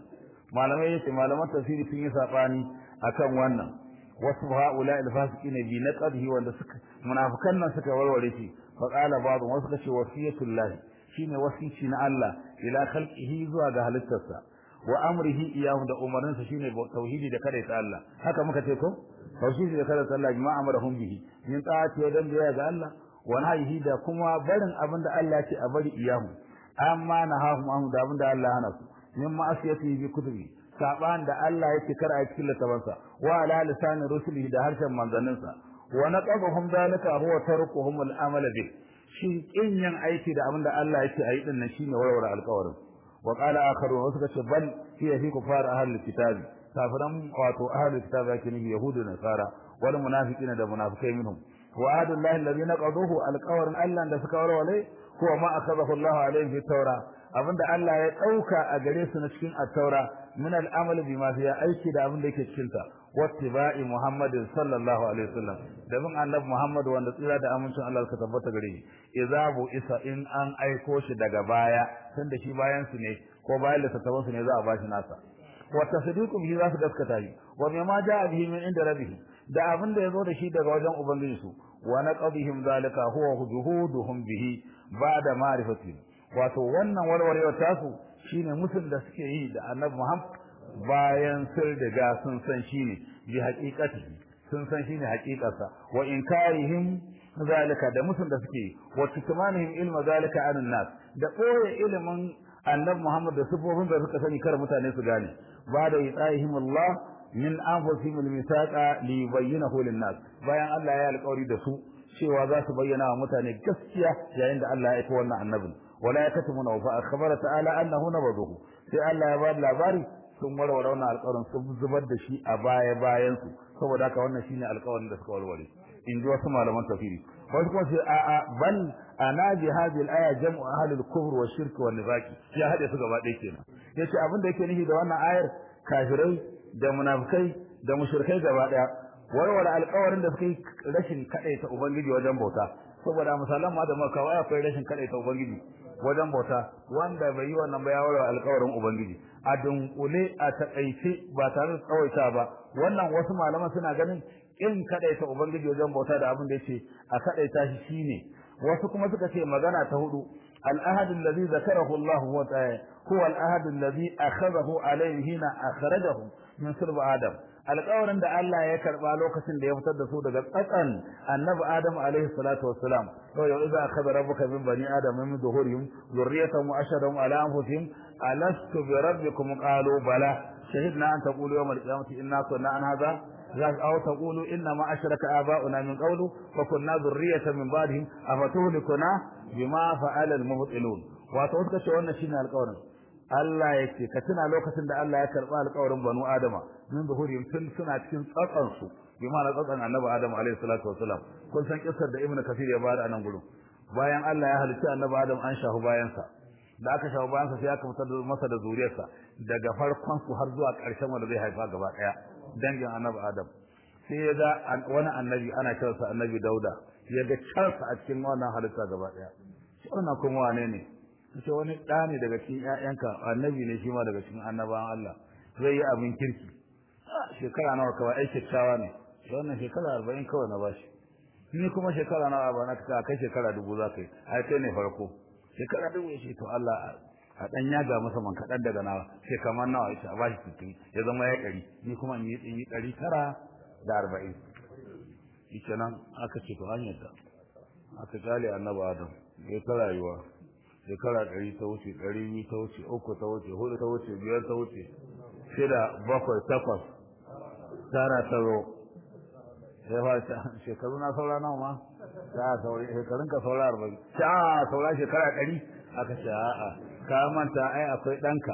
malamai yace malaman tafsiri sun yi sabani akan wannan wasu haula al-fasiqin bi naqdihi wanda suka munafikan nan suka warware shi fa qala ba'd wasu kace wasiyatullahi shine wasici na Allah ila khalqihi zuwa ga halittarsa wa amrihi iyahu da umarninsa shine tauhidi da kada ta Allah haka muka ce ko tauhidi da kada ta Allah jama'a amarahum bihi min ta'ati dan biya ga Allah wa nahyihi da kuma barin abinda Allah ya ce a bari iyahu amma nahahum an da abinda Allah hana su min ma'asiyati bi kutubi saban da Allah yake kar a cikin littafansa wa ala lisan rusulihi da harshen manzanninsa wa naqabahum dalika huwa tarkuhum al-amal bi shi kin yin aiki da abinda Allah yake ayi din nan shine warware alƙawarin wa qala akharu wasu kace bal hiya fi kufar ahli kitab kafiran wato ahli kitab yake ne yahudu nasara wal munafiqina da munafikai minhum wa adu Allah alladhi naqaduhu alqawran Allah da suka warware huwa ma akhadahu Allah alayhi fi tawra abinda Allah ya dauka a gare su na cikin at-taura min al-amal bima fiya aiki da abinda yake cikin ta wattiba'i Muhammadin sallallahu alaihi wasallam da bin annabi Muhammad wanda tsira da amincin Allah ka tabbata gare shi izabu isa in an aiko shi daga baya tunda shi bayan su ne ko bayan littattafan su ne za a bashi nasa wa tasdiqu bihi za su gaskata shi wa bima ja'a bihi min inda rabbih da abin da yazo da shi daga wajen ubangiji su wa naqadihim zalika huwa juhuduhum bihi ba'da ma'rifati wato wannan warwarewa tasu shine musul da suke yi da annabi Muhammad bayan sun riga sun san shine bi haqiqatihi sun san shine haqiqarsa wa inkarihim zalika da musul da suke wa tutmanihim ilma zalika anan nas da koyi ilimin annabi Muhammad da sifofin da suka sani kar mutane su gane ba da yitahim Allah min anfusihim al-misaqa li yubayyinahu lin-nas bayan Allah ya alƙawari da su cewa za su bayyana wa mutane gaskiya yayin da Allah ya aika wannan annabin wala yaktumuna fa akhbara ta'ala annahu nabaduhu sai Allah ya ba labari sun warware wannan alƙawarin sun zubar da shi a baya bayan su saboda haka wannan shine alƙawarin da suka warware in ji wasu malaman tafsiri wasu kuma sai a a bal ana bi hadhihi al-aya jam'u ahli al-kufr wa shirk wa nifaqi ya hade su gaba ɗaya kenan yace abin da yake nufi da wannan ayar kafirai da munafikai da mushrikai gaba ɗaya warware alƙawarin da suka yi rashin kadaita ubangiji wajen bauta saboda misalan ma da maka wai akwai rashin kadaita ubangiji wajen bauta wanda bai yi wannan ba ya warware alƙawarin ubangiji a dunkule a takaice ba tare da tsawaita ba wannan wasu malaman suna ganin in kadaita ubangiji wajen bauta da abin da yake a kadaita shi shine wasu kuma suka ce magana ta hudu al-ahad alladhi zakarahu Allah wa ta'ala huwa al-ahad alladhi akhadahu alayhi hina akhrajahu min sirb adam alƙawarin da Allah ya karba lokacin da ya fitar da su daga tsatsan annabi Adam alaihi salatu wassalam to yau idza akhadha rabbuka min bani adam min zuhurihim dhurriyyatan wa ashhadahum ala anfusihim alastu bi rabbikum qalu bala shahidna an taqulu yawm al-qiyamati inna kunna an hadha أو تقولوا إنما أشرك آباؤنا من قبل وكنا ذرية من بعدهم أفتهلكنا بما فعل المبطلون وتوسك شوانا شينا القول Allah yake ka tuna lokacin da Allah ya karba alƙawarin banu Adama min zuhurihim tun suna cikin tsatsan su bi ma'ana tsatsan Annabi Adam alaihi salatu wasalam kun san kissar da Ibn Kathir ya bada anan gurin bayan Allah ya halitta Annabi Adam an shahu bayan sa da aka shahu bayan sa sai aka fitar masa da zuriyarsa daga farkon su har zuwa ƙarshen wanda zai haifa gaba ɗaya dangin Annabi Adam sai ya ga wani annabi ana kiransa Annabi Dauda ya ga kansa a cikin wannan halitta gaba ɗaya shi wannan kuma wane ne sai wani ɗa ne daga cikin ƴaƴanka annabi ne shi ma daga cikin annabawan Allah zai yi abin kirki shekara nawa kawai ai kyakkyawa ne wannan shekara arba'in kawai na bashi ni kuma shekara nawa ba na ka kai shekara dubu za ka yi ai kai ne farko shekara dubu shi to Allah a dan yaga masa man kadan daga nawa sai kamar nawa shi a bashi sittin ya zama ya ɗari ni kuma in yi in yi ɗari tara da arba'in shikenan aka ce to hanyar da aka kale annabi Adam ya ta rayuwa shekara ɗari ta wuce ɗari biyu ta wuce uku ta wuce hudu ta wuce biyar ta wuce shida bakwai takwas tara ta zo ya fata shekaru na saura nawa ma ta saura shekarun ka saura arba'in ta saura shekara ɗari aka ce a'a ka manta ai akwai ɗanka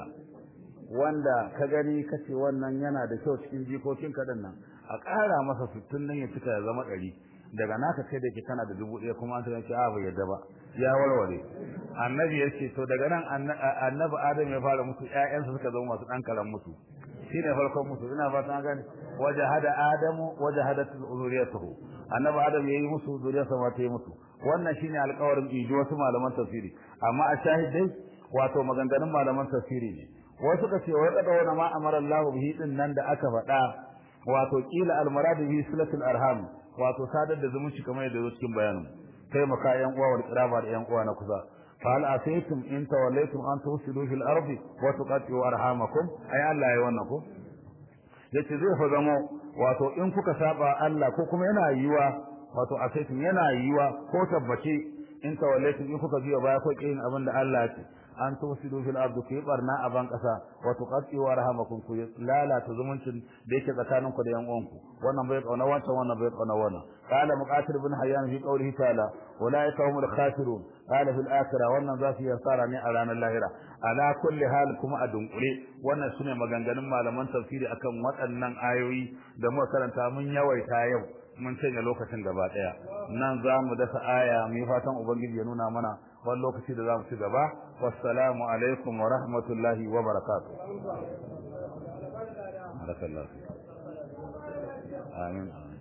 wanda ka gani kace wannan yana da kyau cikin jikokin ka nan a ƙara masa sittin nan ya cika ya zama ɗari daga naka kai da ke kana da dubu ɗaya kuma an ta ce a bai yadda ba ya warware annabi yace to daga nan annabi Adam ya fara musu ƴaƴansa suka zama masu dan karan musu shine farkon musu ina fata an gane wajahada adamu wajahadat zuriyatuhu annabi Adam yayi musu zuriyarsa ma ta yi musu wannan shine alƙawarin iji wasu malaman tafsiri amma a shahidai wato maganganun malaman tafsiri ne wasu ka ce wai kada wani ma amara Allah bihi din nan da aka faɗa wato kila al murad bihi silatul arham wato sadar da zumunci kamar yadda zo cikin bayanin kai maka yan uwa wal qiraba da yan uwa na kusa fa hal asaytum in tawallaytum an tusidu fil ardi wa tuqatu arhamakum ay Allah ya wannan ko yace zai fa zamo wato in kuka saba Allah ko kuma yana yiwa wato asaytum yana yiwa ko tabbace in tawallaytum in kuka biya baya ko kin abin da Allah ya ce an tusidu fil ardi ku barna a ban kasa wa tuqatu arhamakum ku lalata zumuncin da yake tsakanin ku da yan uwanku wannan bai kauna wancan wannan bai kauna wannan qala muqatil ibn hayyan fi qawlihi ta'ala ulaika humul khasirun qala fil akhirah wannan za su yasara ne a ranar lahira ala kulli hal kuma a dunkule wannan sune maganganun malaman tafsiri akan waɗannan ayoyi da muka karanta mun yawaita yau mun canja lokacin gaba daya nan za mu dasa aya mu fatan ubangiji ya nuna mana wani lokaci da za mu ci gaba wassalamu alaikum wa rahmatullahi wa barakatuh barakallahu amin